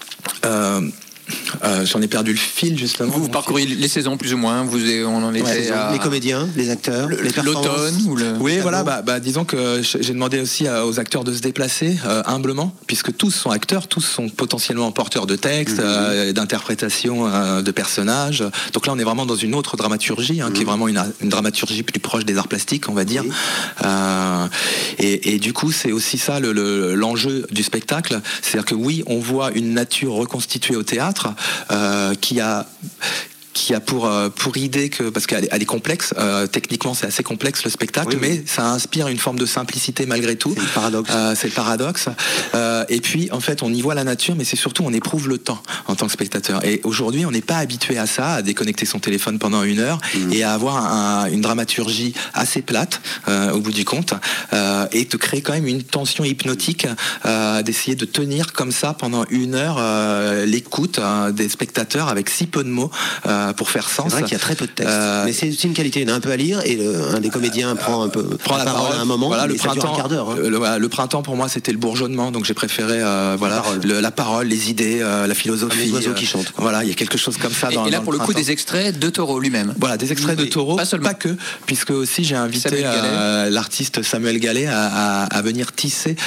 J'en ai perdu le fil justement. Vous parcourez les saisons plus ou moins. On en était à... Les comédiens, les acteurs, les l'automne ou le... Oui, voilà. Disons que j'ai demandé aussi aux acteurs de se déplacer humblement, puisque tous sont acteurs, tous sont potentiellement porteurs de textes, d'interprétations de personnages. Donc là, on est vraiment dans une autre dramaturgie, qui est vraiment une dramaturgie plus proche des arts plastiques, on va dire. Et du coup, c'est aussi ça l'enjeu du spectacle, c'est-à-dire que oui, on voit une nature reconstituée au théâtre. Qui a pour idée que, parce qu'elle est complexe, techniquement c'est assez complexe le spectacle, mais ça inspire une forme de simplicité malgré tout. C'est le paradoxe. Et puis en fait on y voit la nature, mais c'est surtout on éprouve le temps en tant que spectateur. Et aujourd'hui on n'est pas habitué à ça, à déconnecter son téléphone pendant 1 heure et à avoir une dramaturgie assez plate au bout du compte, et de créer quand même une tension hypnotique, d'essayer de tenir comme ça pendant 1 heure l'écoute des spectateurs avec si peu de mots. Pour faire sens. C'est vrai qu'il y a très peu de texte. Mais c'est une qualité, il y en a un peu à lire et un des comédiens prend la parole à un moment. Voilà, le printemps, un quart d'heure. Le printemps pour moi c'était le bourgeonnement, donc j'ai préféré la parole, les idées, la philosophie. Les oiseaux qui chantent. Voilà, il y a quelque chose comme ça. Et là pour le coup des extraits de Taureau lui-même. Voilà, des extraits de Taureau, pas que, puisque aussi j'ai invité l'artiste Samuel Gallet à venir tisser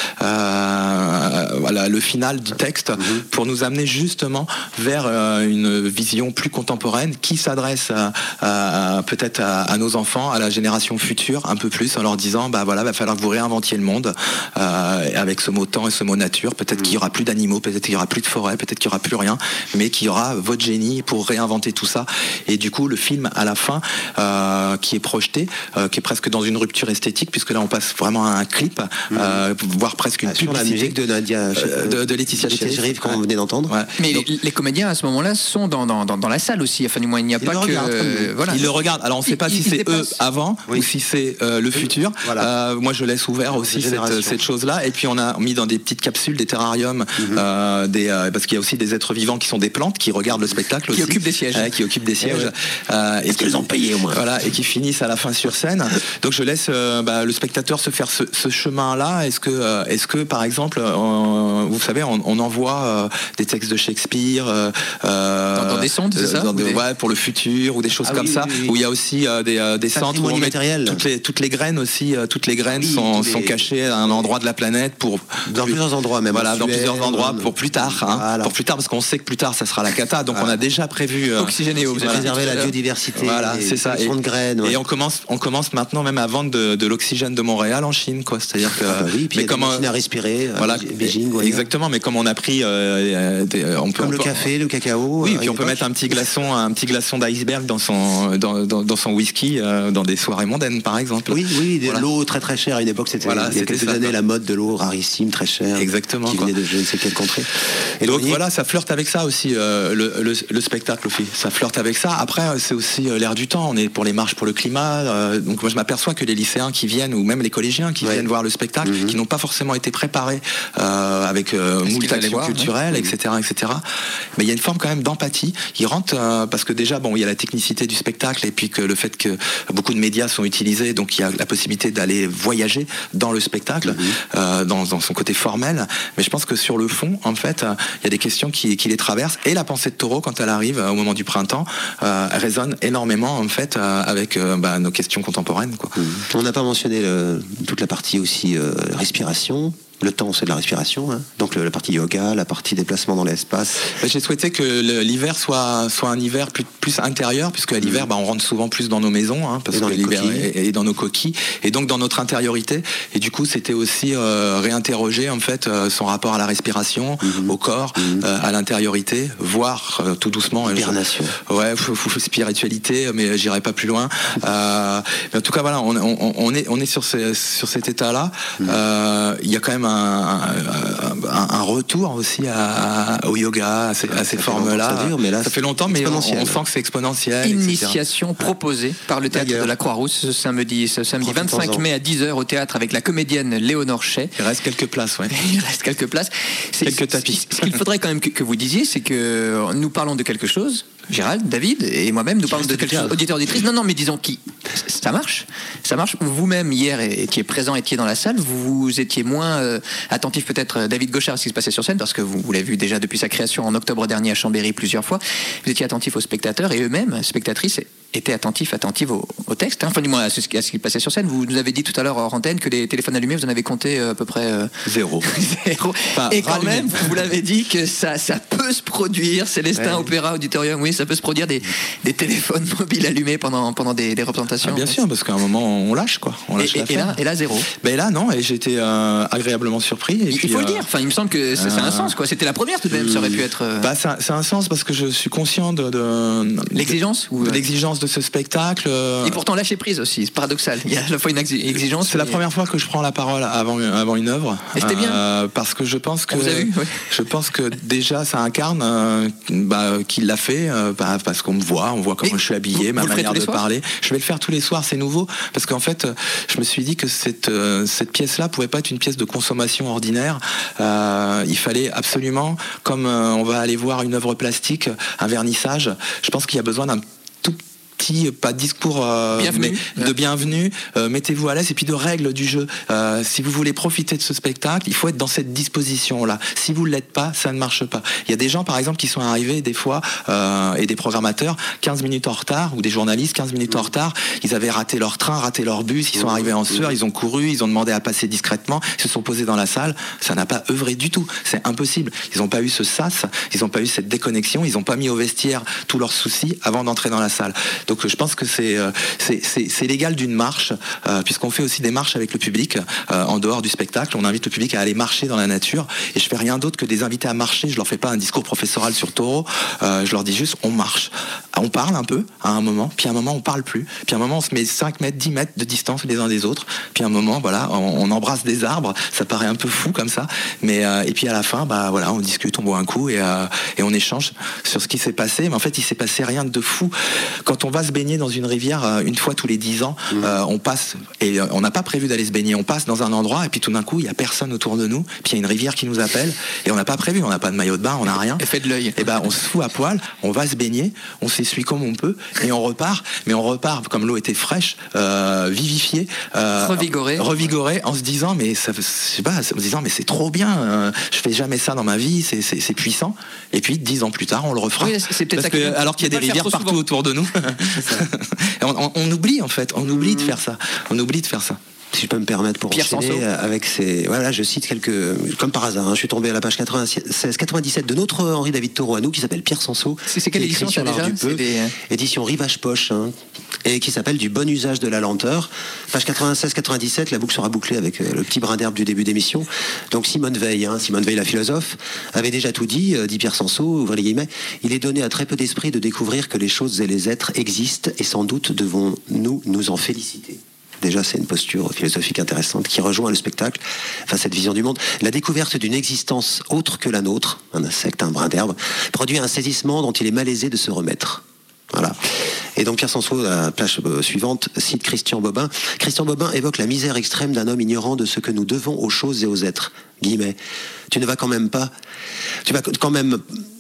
le final du texte pour nous amener justement vers une vision plus contemporaine qui s'adresse peut-être à nos enfants, à la génération future, un peu plus, en leur disant va falloir que vous réinventiez le monde avec ce mot temps et ce mot nature. Peut-être qu'il y aura plus d'animaux, peut-être qu'il y aura plus de forêt, peut-être qu'il y aura plus rien, mais qu'il y aura votre génie pour réinventer tout ça. Et du coup, le film à la fin qui est projeté, qui est presque dans une rupture esthétique, puisque là on passe vraiment à un clip, voire presque une publicité. Sur la musique de Nadia, de Laetitia Sheriff, qu'on venait d'entendre. Ouais. Mais donc, les comédiens à ce moment-là sont dans la salle aussi. Enfin, du moins, il n'y a pas que. Voilà. Ils le regardent. Alors, on ne sait pas si c'est eux avant ou si c'est le futur. Voilà. Moi, je laisse ouvert aussi cette chose-là. Et puis, on a mis dans des petites capsules, des terrariums, parce qu'il y a aussi des êtres vivants qui sont des plantes qui regardent le spectacle qui occupent des sièges. Qui occupent des sièges. Est-ce qu'ils ont payé au moins? Voilà, et qui finissent à la fin sur scène. Donc, je laisse le spectateur se faire ce chemin-là. Est-ce que, par exemple, vous savez, on envoie des textes de Shakespeare dans des sondes, c'est ça? Pour le futur ou des choses comme ça, où il y a aussi des centres où on met toutes les graines aussi, toutes les graines sont cachées à un endroit de la planète dans plusieurs endroits même. Voilà, dans plusieurs endroits pour plus tard, pour plus tard, parce qu'on sait que plus tard ça sera la cata, donc on a déjà prévu oxygéner, vous avez préservé la biodiversité. Voilà, c'est ça. De graines. Et on commence maintenant même à vendre de l'oxygène de Montréal en Chine, quoi. C'est-à-dire que puis il y a des machines à respirer. Voilà, Beijing. Exactement, mais comme on a pris, comme le café, le cacao. Oui, puis on peut mettre un petit glaçon d'iceberg dans son whisky dans des soirées mondaines, par exemple. Oui, l'eau très très chère à une époque, c'était il y a quelques années la mode de l'eau rarissime, très chère. Exactement. Qui venait de je ne sais quelle contrée. Et donc voilà, ça flirte avec ça aussi, le spectacle aussi. Ça flirte avec ça. Après, c'est aussi l'air du temps. On est pour les marches pour le climat. Donc moi, je m'aperçois que les lycéens qui viennent, ou même les collégiens qui viennent voir le spectacle, qui n'ont pas forcément été préparés avec moult actions culturelles, etc. Mais il y a une forme quand même d'empathie. Ils rentrent parce parce que déjà, bon, il y a la technicité du spectacle et puis que le fait que beaucoup de médias sont utilisés, donc il y a la possibilité d'aller voyager dans le spectacle, dans son côté formel. Mais je pense que sur le fond, en fait, il y a des questions qui les traversent. Et la pensée de Taureau, quand elle arrive au moment du printemps, résonne énormément en fait avec nos questions contemporaines, quoi. On n'a pas mentionné toute la partie aussi respiration. Le temps, c'est de la respiration, hein. Donc la partie yoga, la partie déplacement dans l'espace. J'ai souhaité que l'hiver soit un hiver plus intérieur, puisque à l'hiver, on rentre souvent plus dans nos maisons, hein, parce que l'hiver est dans nos coquilles, et donc dans notre intériorité. Et du coup, c'était aussi réinterroger en fait son rapport à la respiration, au corps, à l'intériorité, voir tout doucement. Hibernation. Ouais, spiritualité, mais j'irai pas plus loin. Mais en tout cas, voilà, on est sur cet état-là. Il y a quand même un retour aussi au yoga, à ces formes-là. Ça fait longtemps, mais on sent que c'est exponentiel. Initiation proposée par le théâtre de la Croix-Rousse ce samedi 25 mai à 10h au théâtre avec la comédienne Léonore Chay. Il reste quelques places, ouais. Il reste quelques places. Quelques tapis. Ce qu'il faudrait quand même que vous disiez, c'est que nous parlons de quelque chose. Gérald, David et moi-même, nous parlons de quelque chose. Auditeurs, auditrices. Non, mais disons ça marche. Ça marche. Vous-même, hier, étiez présent, étiez dans la salle. Vous étiez moins attentif, peut-être, David Gauchard, à ce qui se passait sur scène, parce que vous l'avez vu déjà depuis sa création en octobre dernier à Chambéry plusieurs fois. Vous étiez attentif aux spectateurs et eux-mêmes, spectatrices, étaient attentifs au texte. Enfin, du moins, à ce qui passait sur scène. Vous nous avez dit tout à l'heure hors antenne que les téléphones allumés, vous en avez compté à peu près... Zéro. Enfin, et quand même, vous l'avez dit que ça peut se produire. Célestin, Opéra, Auditorium, oui, ça peut se produire des téléphones mobiles allumés pendant des représentations. Bien sûr, parce qu'à un moment, on lâche, quoi. On lâche et là, zéro. Ben là, non, et j'ai été agréablement surpris. Et il faut le dire. Enfin, il me semble que ça a un sens, quoi. C'était la première, tout de même, ça aurait pu être... ça a un sens parce que je suis conscient de l'exigence de ce spectacle. Et pourtant lâcher prise aussi, c'est paradoxal. Il y a à la fois une exigence. C'est la premire fois que je prends la parole avant une œuvre. Et c'était bien. Parce que je pense que... On vous a vu, oui. Je pense que déjà ça incarne qu'il l'a fait, parce qu'on me voit, on voit comment je suis habillé, ma manière de parler. Je vais le faire tous les soirs, c'est nouveau, parce qu'en fait, je me suis dit que cette pièce-là pouvait pas être une pièce de consommation ordinaire. Il fallait absolument, comme on va aller voir une œuvre plastique, un vernissage, je pense qu'il y a besoin d'un tout petit, pas de discours de bienvenue, mettez-vous à l'aise, et puis de règles du jeu. Si vous voulez profiter de ce spectacle, il faut être dans cette disposition-là. Si vous ne l'êtes pas, ça ne marche pas. Il y a des gens, par exemple, qui sont arrivés des fois, et des programmateurs, 15 minutes en retard, ou des journalistes, 15 minutes en retard, ils avaient raté leur train, raté leur bus, ils sont arrivés en sueur, ils ont couru, ils ont demandé à passer discrètement, ils se sont posés dans la salle, ça n'a pas œuvré du tout, c'est impossible. Ils n'ont pas eu ce sas, ils n'ont pas eu cette déconnexion, ils n'ont pas mis au vestiaire tous leurs soucis avant d'entrer dans la salle. Donc je pense que c'est l'égal d'une marche, puisqu'on fait aussi des marches avec le public en dehors du spectacle. On invite le public à aller marcher dans la nature, et je fais rien d'autre que des invités à marcher. Je leur fais pas un discours professoral sur Taureau, je leur dis juste on marche. On parle un peu à un moment, puis à un moment on parle plus, puis à un moment on se met 5 mètres, 10 mètres de distance les uns des autres, puis à un moment voilà, on embrasse des arbres, ça paraît un peu fou comme ça, mais et puis à la fin voilà, on discute, on boit un coup et on échange sur ce qui s'est passé. Mais en fait il s'est passé rien de fou. Quand on va se baigner dans une rivière une fois tous les 10 ans, on passe, et on n'a pas prévu d'aller se baigner, on passe dans un endroit et puis tout d'un coup il y a personne autour de nous, puis il y a une rivière qui nous appelle et on n'a pas prévu, on n'a pas de maillot de bain, on n'a rien, effet de l'œil, et on se fout à poil, on va se baigner, on s'essuie comme on peut et on repart, mais on repart comme l'eau était fraîche, vivifiée, revigorée, en se disant mais ça, je sais pas, en se disant mais c'est trop bien, je fais jamais ça dans ma vie, c'est puissant. Et puis 10 ans plus tard on le refera, oui, c'est peut-être ça que, alors qu'il y a des rivières partout autour de nous. on oublie en fait, on oublie de faire ça, Si je peux me permettre, pour enchaîner avec ces... Voilà, je cite quelques... Comme par hasard, je suis tombé à la page 96-97 de notre Henri-David Taureau à nous, qui s'appelle Pierre Sanso. C'est quelle édition, ça, déjà ? Édition Rivage Poche, et qui s'appelle Du bon usage de la lenteur. Page 96-97, la boucle sera bouclée avec le petit brin d'herbe du début d'émission. Donc Simone Veil, la philosophe, avait déjà tout dit Pierre Sanso, ouvrez les guillemets, il est donné à très peu d'esprit de découvrir que les choses et les êtres existent, et sans doute devons-nous nous en féliciter. Déjà, c'est une posture philosophique intéressante qui rejoint le spectacle, cette vision du monde. La découverte d'une existence autre que la nôtre, un insecte, un brin d'herbe, produit un saisissement dont il est malaisé de se remettre. Voilà. Et donc Pierre Sanso, la page suivante, cite Christian Bobin. Christian Bobin évoque la misère extrême d'un homme ignorant de ce que nous devons aux choses et aux êtres. Guillemets. Tu vas quand même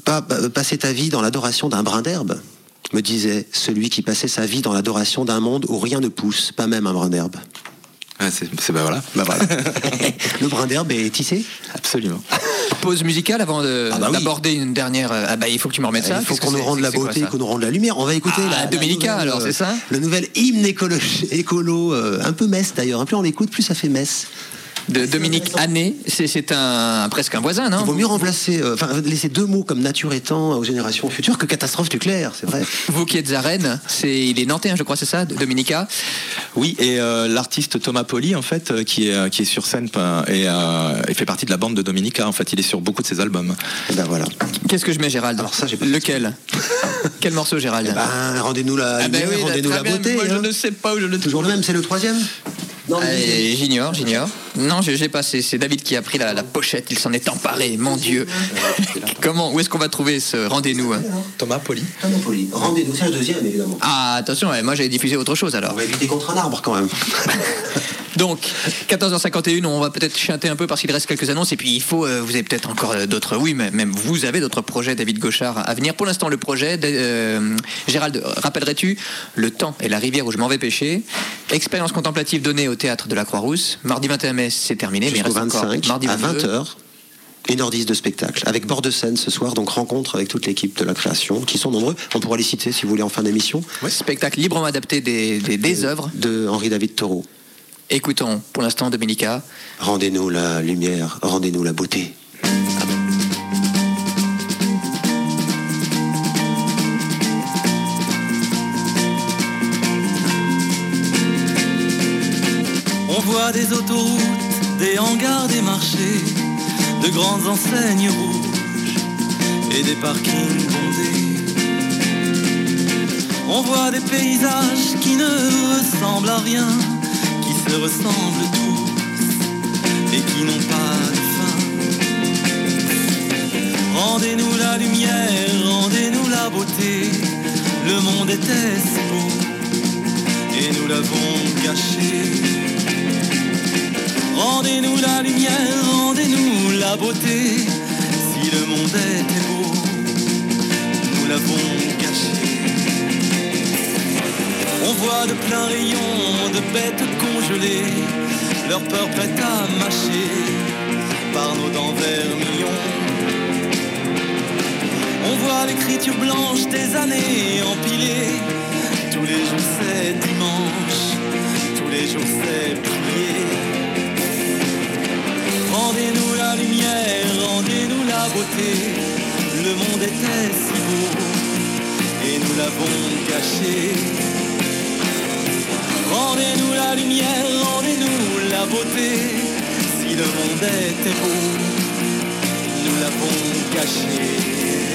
pas passer ta vie dans l'adoration d'un brin d'herbe, me disait celui qui passait sa vie dans l'adoration d'un monde où rien ne pousse, pas même un brin d'herbe. Ah, voilà. Le brin d'herbe est tissé. Absolument. Pause musicale avant d'aborder une dernière. Il faut que tu me remettes ça. Il faut qu'on nous rende la beauté, qu'on nous rende la lumière. On va écouter Dominica, alors c'est ça. Le nouvel hymne écolo, un peu messe d'ailleurs. Plus on l'écoute, plus ça fait messe. De Dominique Hanné, c'est presque un voisin, non? Il vaut mieux laisser 2 mots comme nature et temps aux générations futures que catastrophe nucléaire, c'est vrai. Vous qui êtes à Rennes, il est nantais, je crois, c'est ça, Dominica? Oui, et l'artiste Thomas Poli, en fait, qui est sur scène et fait partie de la bande de Dominica. En fait, il est sur beaucoup de ses albums. Et ben voilà. Qu'est-ce que je mets, Gérald? Alors ça, j'ai pas. Lequel? Quel morceau, Gérald? Rendez-nous la lumière, rendez-nous la beauté. Moi, je ne sais pas où je le. Toujours le même, c'est le 3e. J'ignore. Non, j'ai pas. C'est David qui a pris la pochette. Il s'en est emparé. Mon Dieu. Où est-ce qu'on va trouver ce rendez-nous? Thomas Poli. Rendez-nous, c'est le 2e, évidemment. Ah, attention. Moi, j'avais diffusé autre chose alors. On va éviter contre un arbre quand même. Donc, 14h51, on va peut-être chanter un peu parce qu'il reste quelques annonces. Et puis, vous avez peut-être encore d'autres. Oui, mais même vous avez d'autres projets, David Gauchard, à venir. Pour l'instant, le projet, Gérald, rappellerais-tu le temps et la rivière où je m'en vais pêcher? Expérience contemplative donnée au théâtre de la Croix-Rousse. Mardi 21 mai, c'est terminé. Jusqu'au mais il reste 25, mardi à 22. 20h. 1h10 de spectacle, avec bord de scène ce soir, donc rencontre avec toute l'équipe de la création, qui sont nombreux. On pourra les citer si vous voulez en fin d'émission. Ouais. Spectacle librement adapté des œuvres de Henri-David Thoreau. Écoutons pour l'instant Dominica. Rendez-nous la lumière, rendez-nous la beauté. On voit des autoroutes, des hangars, des marchés, de grandes enseignes rouges et des parkings bondés. On voit des paysages qui ne ressemblent à rien, qui se ressemblent tous et qui n'ont pas de fin. Rendez-nous la lumière, rendez-nous la beauté. Le monde était si beau et nous l'avons gâché. Rendez-nous la lumière, rendez-nous la beauté. Si le monde était beau, nous l'avons gâché. On voit de pleins rayons de bêtes congelées, leur peur prête à mâcher par nos dents vermillons. On voit l'écriture blanche des années empilées. Tous les jours c'est dimanche, tous les jours c'est prier. Rendez-nous la lumière, rendez-nous la beauté. Le monde était si beau et nous l'avons gâché. Rendez-nous la lumière, rendez-nous la beauté. Si le monde était beau, nous l'avons gâché.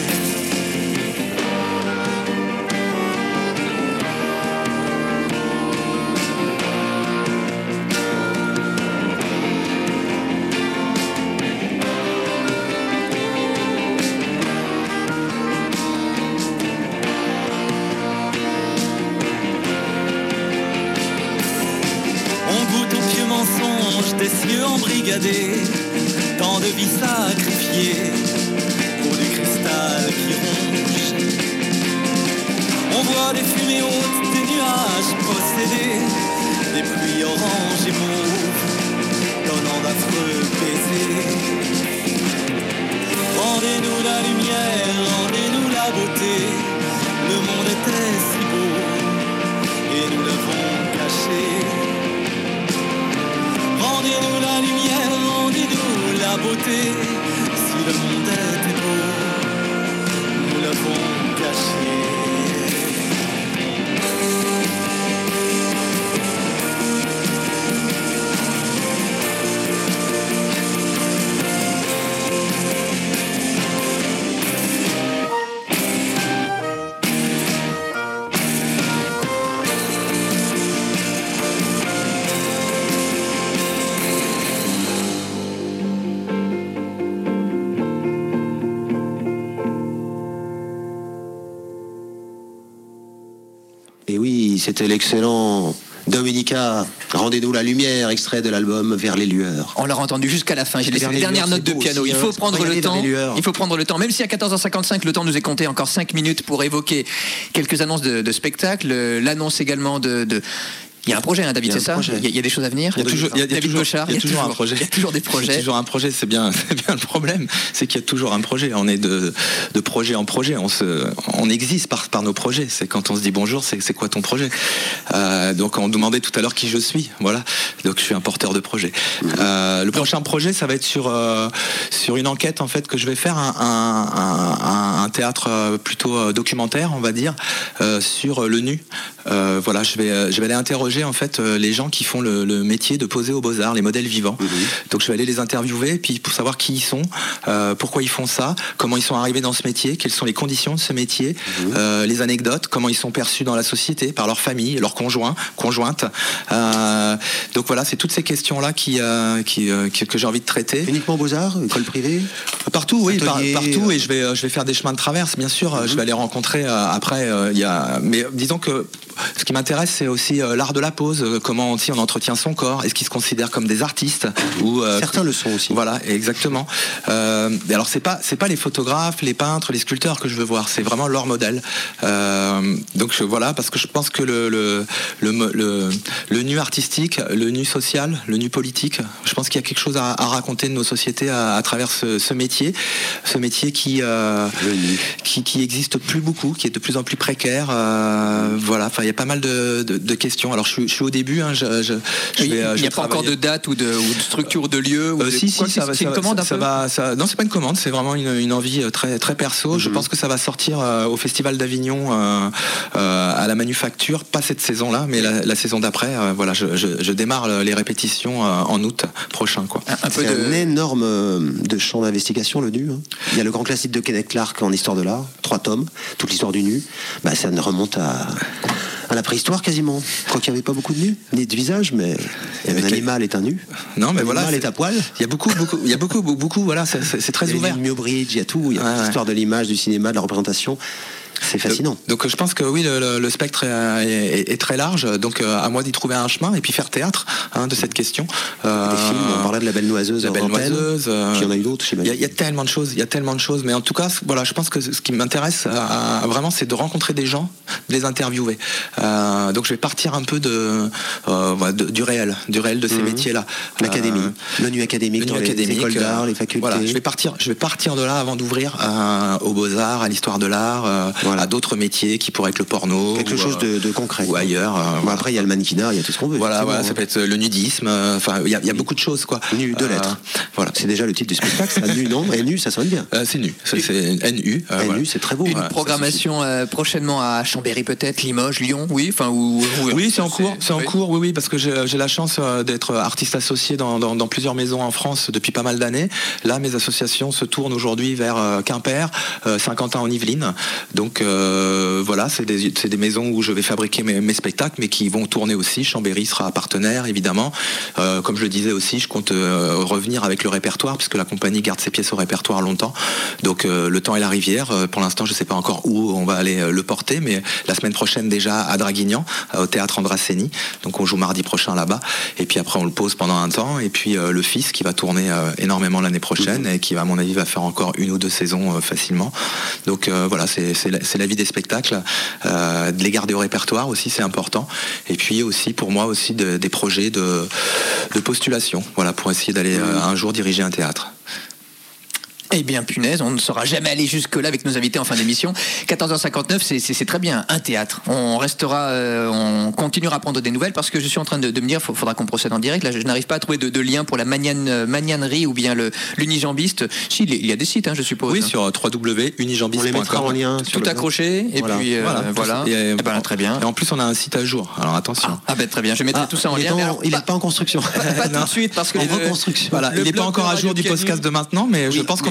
Des cieux embrigadés, tant de vies sacrifiées pour du cristal qui ronge. On voit des fumées hautes, des nuages possédés, des pluies oranges et mauves, donnant d'affreux baisers. Rendez-nous la lumière, rendez-nous la beauté. Le monde était si beau et nous l'avons caché. Rendez-nous la lumière, rendez-nous la beauté. Si le monde était beau, nous l'avons caché. C'était l'excellent Dominica, rendez-nous la lumière, extrait de l'album Vers les lueurs. On l'a entendu jusqu'à la fin. J'ai laissé les dernières notes de piano. Il faut prendre le temps. Il faut prendre le temps. Même si à 14h55, le temps nous est compté, encore 5 minutes pour évoquer quelques annonces de spectacles. L'annonce également de... Il y a un projet, hein, David, c'est ça ? Il y a des choses à venir. Il y a toujours un projet. Il y a toujours des projets. Il y a toujours un projet, c'est bien le problème, c'est qu'il y a toujours un projet. On est de projet en projet. On existe par nos projets. C'est quand on se dit bonjour, c'est quoi ton projet ? Donc on demandait tout à l'heure qui je suis. Voilà. Donc je suis un porteur de projet. Le prochain projet, ça va être sur une enquête en fait que je vais faire, un théâtre plutôt documentaire, on va dire, sur le nu. Voilà, je vais aller interroger en fait les gens qui font le métier de poser aux Beaux-Arts, les modèles vivants. Donc je vais aller les interviewer, puis pour savoir qui ils sont, pourquoi ils font ça, comment ils sont arrivés dans ce métier, quelles sont les conditions de ce métier, les anecdotes, comment ils sont perçus dans la société, par leur famille, leurs conjointes. Donc voilà, c'est toutes ces questions-là que j'ai envie de traiter. Uniquement Beaux-Arts, école privée ? Partout, oui, partout. Et je vais faire des chemins de traverse, bien sûr. Je vais aller rencontrer après. Mais disons que ce qui m'intéresse, c'est aussi l'art de la pose, comment aussi on entretient son corps, est-ce qu'ils se considèrent comme des artistes ou certains le sont aussi. Voilà, exactement. Alors c'est pas les photographes, les peintres, les sculpteurs que je veux voir, c'est vraiment leur modèle. Donc voilà, parce que je pense que le nu artistique, le nu social, le nu politique, je pense qu'il y a quelque chose à raconter de nos sociétés à travers ce métier qui existe plus beaucoup, qui est de plus en plus précaire. Voilà, enfin il y a pas mal de questions. Alors je suis au début. Hein, il n'y a pas encore de date ou de structure ou de lieu. C'est une commande. Non, c'est pas une commande. C'est vraiment une envie très très perso. Je pense que ça va sortir au Festival d'Avignon à la Manufacture. Pas cette saison-là, mais la saison d'après. Voilà, je démarre les répétitions en août prochain. Quoi. C'est un énorme de champ d'investigation, le nu. Hein. Il y a le grand classique de Kenneth Clark en histoire de l'art, 3 tomes, toute l'histoire du nu. Ça ne remonte à la préhistoire quasiment. Je crois qu'il n'y avait pas beaucoup de nus, ni de visage, mais un animal est un nu. Non, mais voilà, est à poil. Il y a beaucoup. Voilà, c'est très ouvert. Il y a Newbridge, il y a tout. Il y a l'histoire de l'image, du cinéma, de la représentation. C'est fascinant. Donc je pense que oui, le spectre est très large. Donc à moi d'y trouver un chemin et puis faire théâtre de cette question. Des films, on parlait de La Belle Noiseuse. La Belle Noiseuse. Il y en a eu d'autres, j'imagine. Il y a tellement de choses. Mais en tout cas, voilà, je pense que ce qui m'intéresse vraiment, c'est de rencontrer des gens, de les interviewer. Donc je vais partir un peu du réel de ces métiers-là. L'académie, le nu académique, les écoles d'art, les facultés. Voilà, je vais partir de là avant d'ouvrir aux Beaux-Arts, à l'histoire de l'art. À d'autres métiers qui pourraient être le porno, quelque chose de concret ou ailleurs. Après il y a le mannequinat, il y a tout ce qu'on veut. Voilà, ça peut être le nudisme. Enfin, il y a beaucoup de choses, quoi. Nu de lettres. Voilà, c'est déjà le titre du spectacle. Ça, nu, non ? Nu, ça sonne bien. C'est nu. C'est NU. NU, c'est très beau. Une programmation prochainement à Chambéry, peut-être, Limoges, Lyon, oui. Enfin, oui, c'est en cours. C'est en cours, oui, parce que j'ai la chance d'être artiste associé dans plusieurs maisons en France depuis pas mal d'années. Là, mes associations se tournent aujourd'hui vers Quimper, Saint-Quentin en Yvelines. Donc voilà, c'est des maisons où je vais fabriquer mes spectacles, mais qui vont tourner aussi. Chambéry sera partenaire, évidemment. Comme je le disais aussi, je compte revenir avec le répertoire, puisque la compagnie garde ses pièces au répertoire longtemps. Donc le temps et la rivière, pour l'instant, je ne sais pas encore où on va aller le porter, mais la semaine prochaine déjà à Draguignan, au théâtre Andrasseni. Donc on joue mardi prochain là-bas. Et puis après, on le pose pendant un temps. Et puis le Fils, qui va tourner énormément l'année prochaine, et qui, à mon avis, va faire encore 1 ou 2 saisons facilement. Donc voilà, c'est la vie des spectacles, de les garder au répertoire aussi, c'est important. Et puis aussi pour moi aussi des projets de postulation, voilà, pour essayer d'aller un jour diriger un théâtre. Eh bien, punaise, on ne saura jamais aller jusque-là avec nos invités en fin d'émission. 14h59, c'est très bien, un théâtre. On continuera à prendre des nouvelles, parce que je suis en train de me dire, faudra qu'on procède en direct. Là, je n'arrive pas à trouver de lien pour la magnanerie ou bien l'unijambiste. Si, il y a des sites, je suppose. Oui, sur www.unijambiste.com. On les mettra en lien. Tout accroché, et puis voilà. Et très bien. Et en plus, on a un site à jour, alors attention. Très bien, je mettrai tout ça en lien. Il n'est pas en construction. Pas tout de suite, parce que en reconstruction. Voilà, il n'est pas encore à jour du podcast de maintenant, mais je pense qu'on va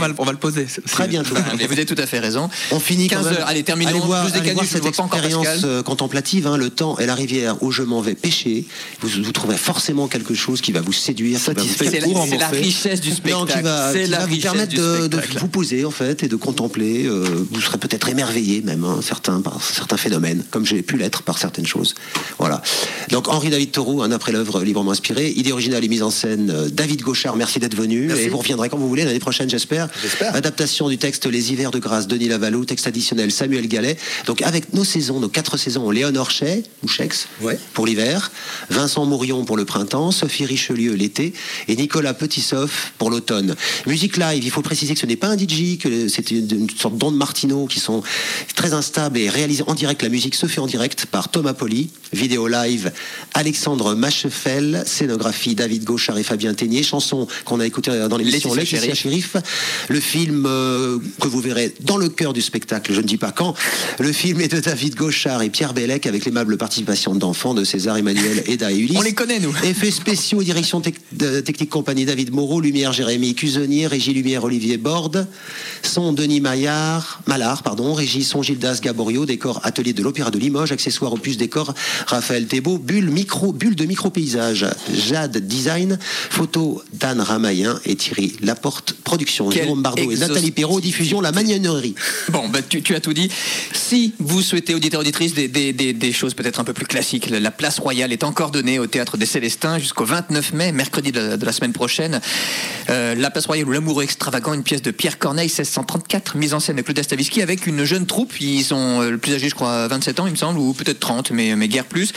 on va le poser. Très bientôt. Mais vous avez tout à fait raison. On finit 15 heures. Allez, terminons. Allez voir cette expérience contemplative, hein, le temps et la rivière où je m'en vais pêcher. Vous trouverez forcément quelque chose qui va vous séduire, c'est la richesse du spectacle. Qui va vous permettre de vous poser en fait et de contempler. Vous serez peut-être émerveillé même par certains phénomènes, comme j'ai pu l'être par certaines choses. Voilà. Donc Henri-David Thoreau, un après l'œuvre librement inspirée, idée originale et mise en scène David Gauchard. Merci d'être venu. Merci. Et vous reviendrez quand vous voulez l'année prochaine, j'espère. Adaptation du texte Les Hivers de grâce, Denis Lavalou, texte additionnel Samuel Gallet. Donc avec nos 4 saisons, Léonore Chay, ou Chex, pour l'hiver, Vincent Mourion pour le printemps, Sophie Richelieu l'été et Nicolas Petitsoff pour l'automne. Musique live, il faut préciser que ce n'est pas un DJ, que c'est une sorte d'onde Martino qui sont très instables et réalisés en direct. La musique se fait en direct par Thomas Poli, vidéo live Alexandre Machefel, scénographie David Gauchard et Fabien Ténier, chanson qu'on a écoutée dans l'émission Laetitia Chérif. Le film que vous verrez dans le cœur du spectacle, je ne dis pas quand. Le film est de David Gauchard et Pierre Bellec avec l'aimable participation d'enfants de César Emmanuel, Eda et Ulysse. On les connaît, nous. Effets spéciaux, direction technique compagnie David Moreau, lumière Jérémy Cusonnier, régie lumière Olivier Borde, son Denis Mallard, régie son Gildas Gaborio, décor atelier de l'Opéra de Limoges, accessoire opus décor Raphaël Thébault, bulle de micro-paysage, Jade Design, photo d'Anne Ramayen et Thierry Laporte, production Jérôme Bardot et Nathalie Perrault, diffusion La Magnanerie. Bon, tu as tout dit. Si vous souhaitez, auditeurs, auditrices, des choses peut-être un peu plus classiques, la place royale est encore donnée au Théâtre des Célestins jusqu'au 29 mai, mercredi de la semaine prochaine. La place royale ou l'amoureux extravagant, une pièce de Pierre Corneille, 1634, mise en scène de Claude Stavisky avec une jeune troupe. Ils sont le plus âgés, je crois, 27 ans, il me semble, ou peut-être 30, mais guère plus.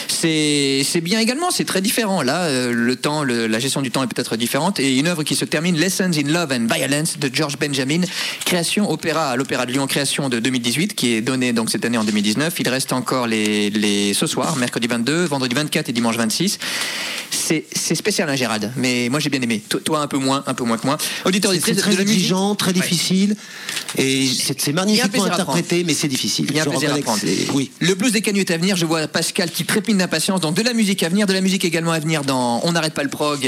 C'est bien également, c'est très différent. Là, la gestion du temps est peut-être différente. Et une œuvre qui se termine, Lessons in Love and Violence de George Benjamin, création opéra à l'Opéra de Lyon, création de 2018, qui est donnée donc cette année en 2019. Il reste encore ce soir, mercredi 22, vendredi 24 et dimanche 26. C'est spécial, hein, Gérald, mais moi j'ai bien aimé. Toi un peu moins que moi. Auditeur, c'est très exigeant, très difficile, et c'est magnifiquement interprété, mais c'est difficile. Il y a un plaisir à prendre. Oui. Le blues des Canuts est à venir. Je vois Pascal qui trépigne d'impatience. Donc de la musique à venir, de la musique également à venir dans On n'arrête pas le prog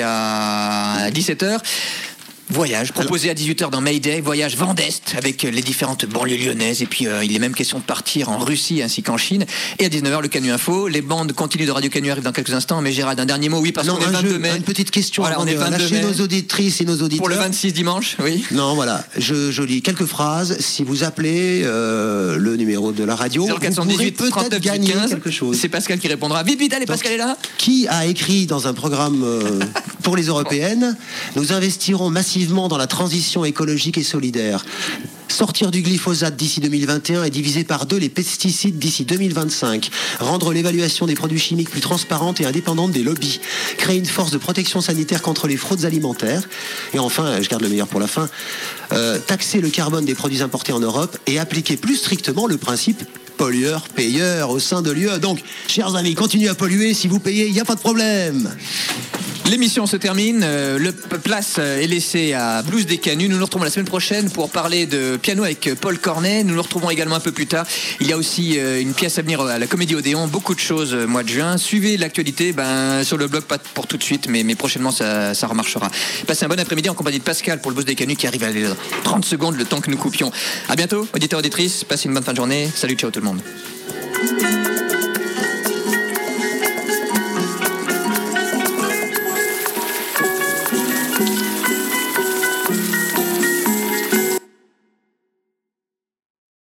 à 17h. Voyage proposé à 18h dans Mayday, voyage Vent d'Est avec les différentes banlieues lyonnaises, et puis il est même question de partir en Russie ainsi qu'en Chine. Et à 19h le Canu Info, les bandes continues de Radio Canu arrivent dans quelques instants. Mais Gérald, un dernier mot, oui, parce qu'on est 22 mai. Une petite question avant de lâcher nos auditrices et nos auditeurs. Pour le 26 dimanche, oui. Non, voilà, je lis quelques phrases. Si vous appelez le numéro de la radio, 0418 vous pourrez peut-être gagner quelque chose. C'est Pascal qui répondra. Vite, allez, Pascal est là. Qui a écrit dans un programme pour les européennes, nous investirons massivement dans la transition écologique et solidaire. Sortir du glyphosate d'ici 2021 et diviser par 2 les pesticides d'ici 2025. Rendre l'évaluation des produits chimiques plus transparente et indépendante des lobbies. Créer une force de protection sanitaire contre les fraudes alimentaires. Et enfin, je garde le meilleur pour la fin, taxer le carbone des produits importés en Europe et appliquer plus strictement le principe pollueur-payeur au sein de l'UE. Donc, chers amis, continuez à polluer. Si vous payez, il n'y a pas de problème. L'émission se termine, le place est laissée à Blues des Canuts. Nous nous retrouvons la semaine prochaine pour parler de piano avec Paul Cornet. Nous nous retrouvons également un peu plus tard. Il y a aussi une pièce à venir à la Comédie Odéon, beaucoup de choses mois de juin. Suivez l'actualité sur le blog, pas pour tout de suite, mais prochainement ça remarchera. Passez un bon après-midi en compagnie de Pascal pour le Blues des Canuts qui arrive à 30 secondes, le temps que nous coupions. À bientôt, auditeurs, auditrices, passez une bonne fin de journée. Salut, ciao tout le monde.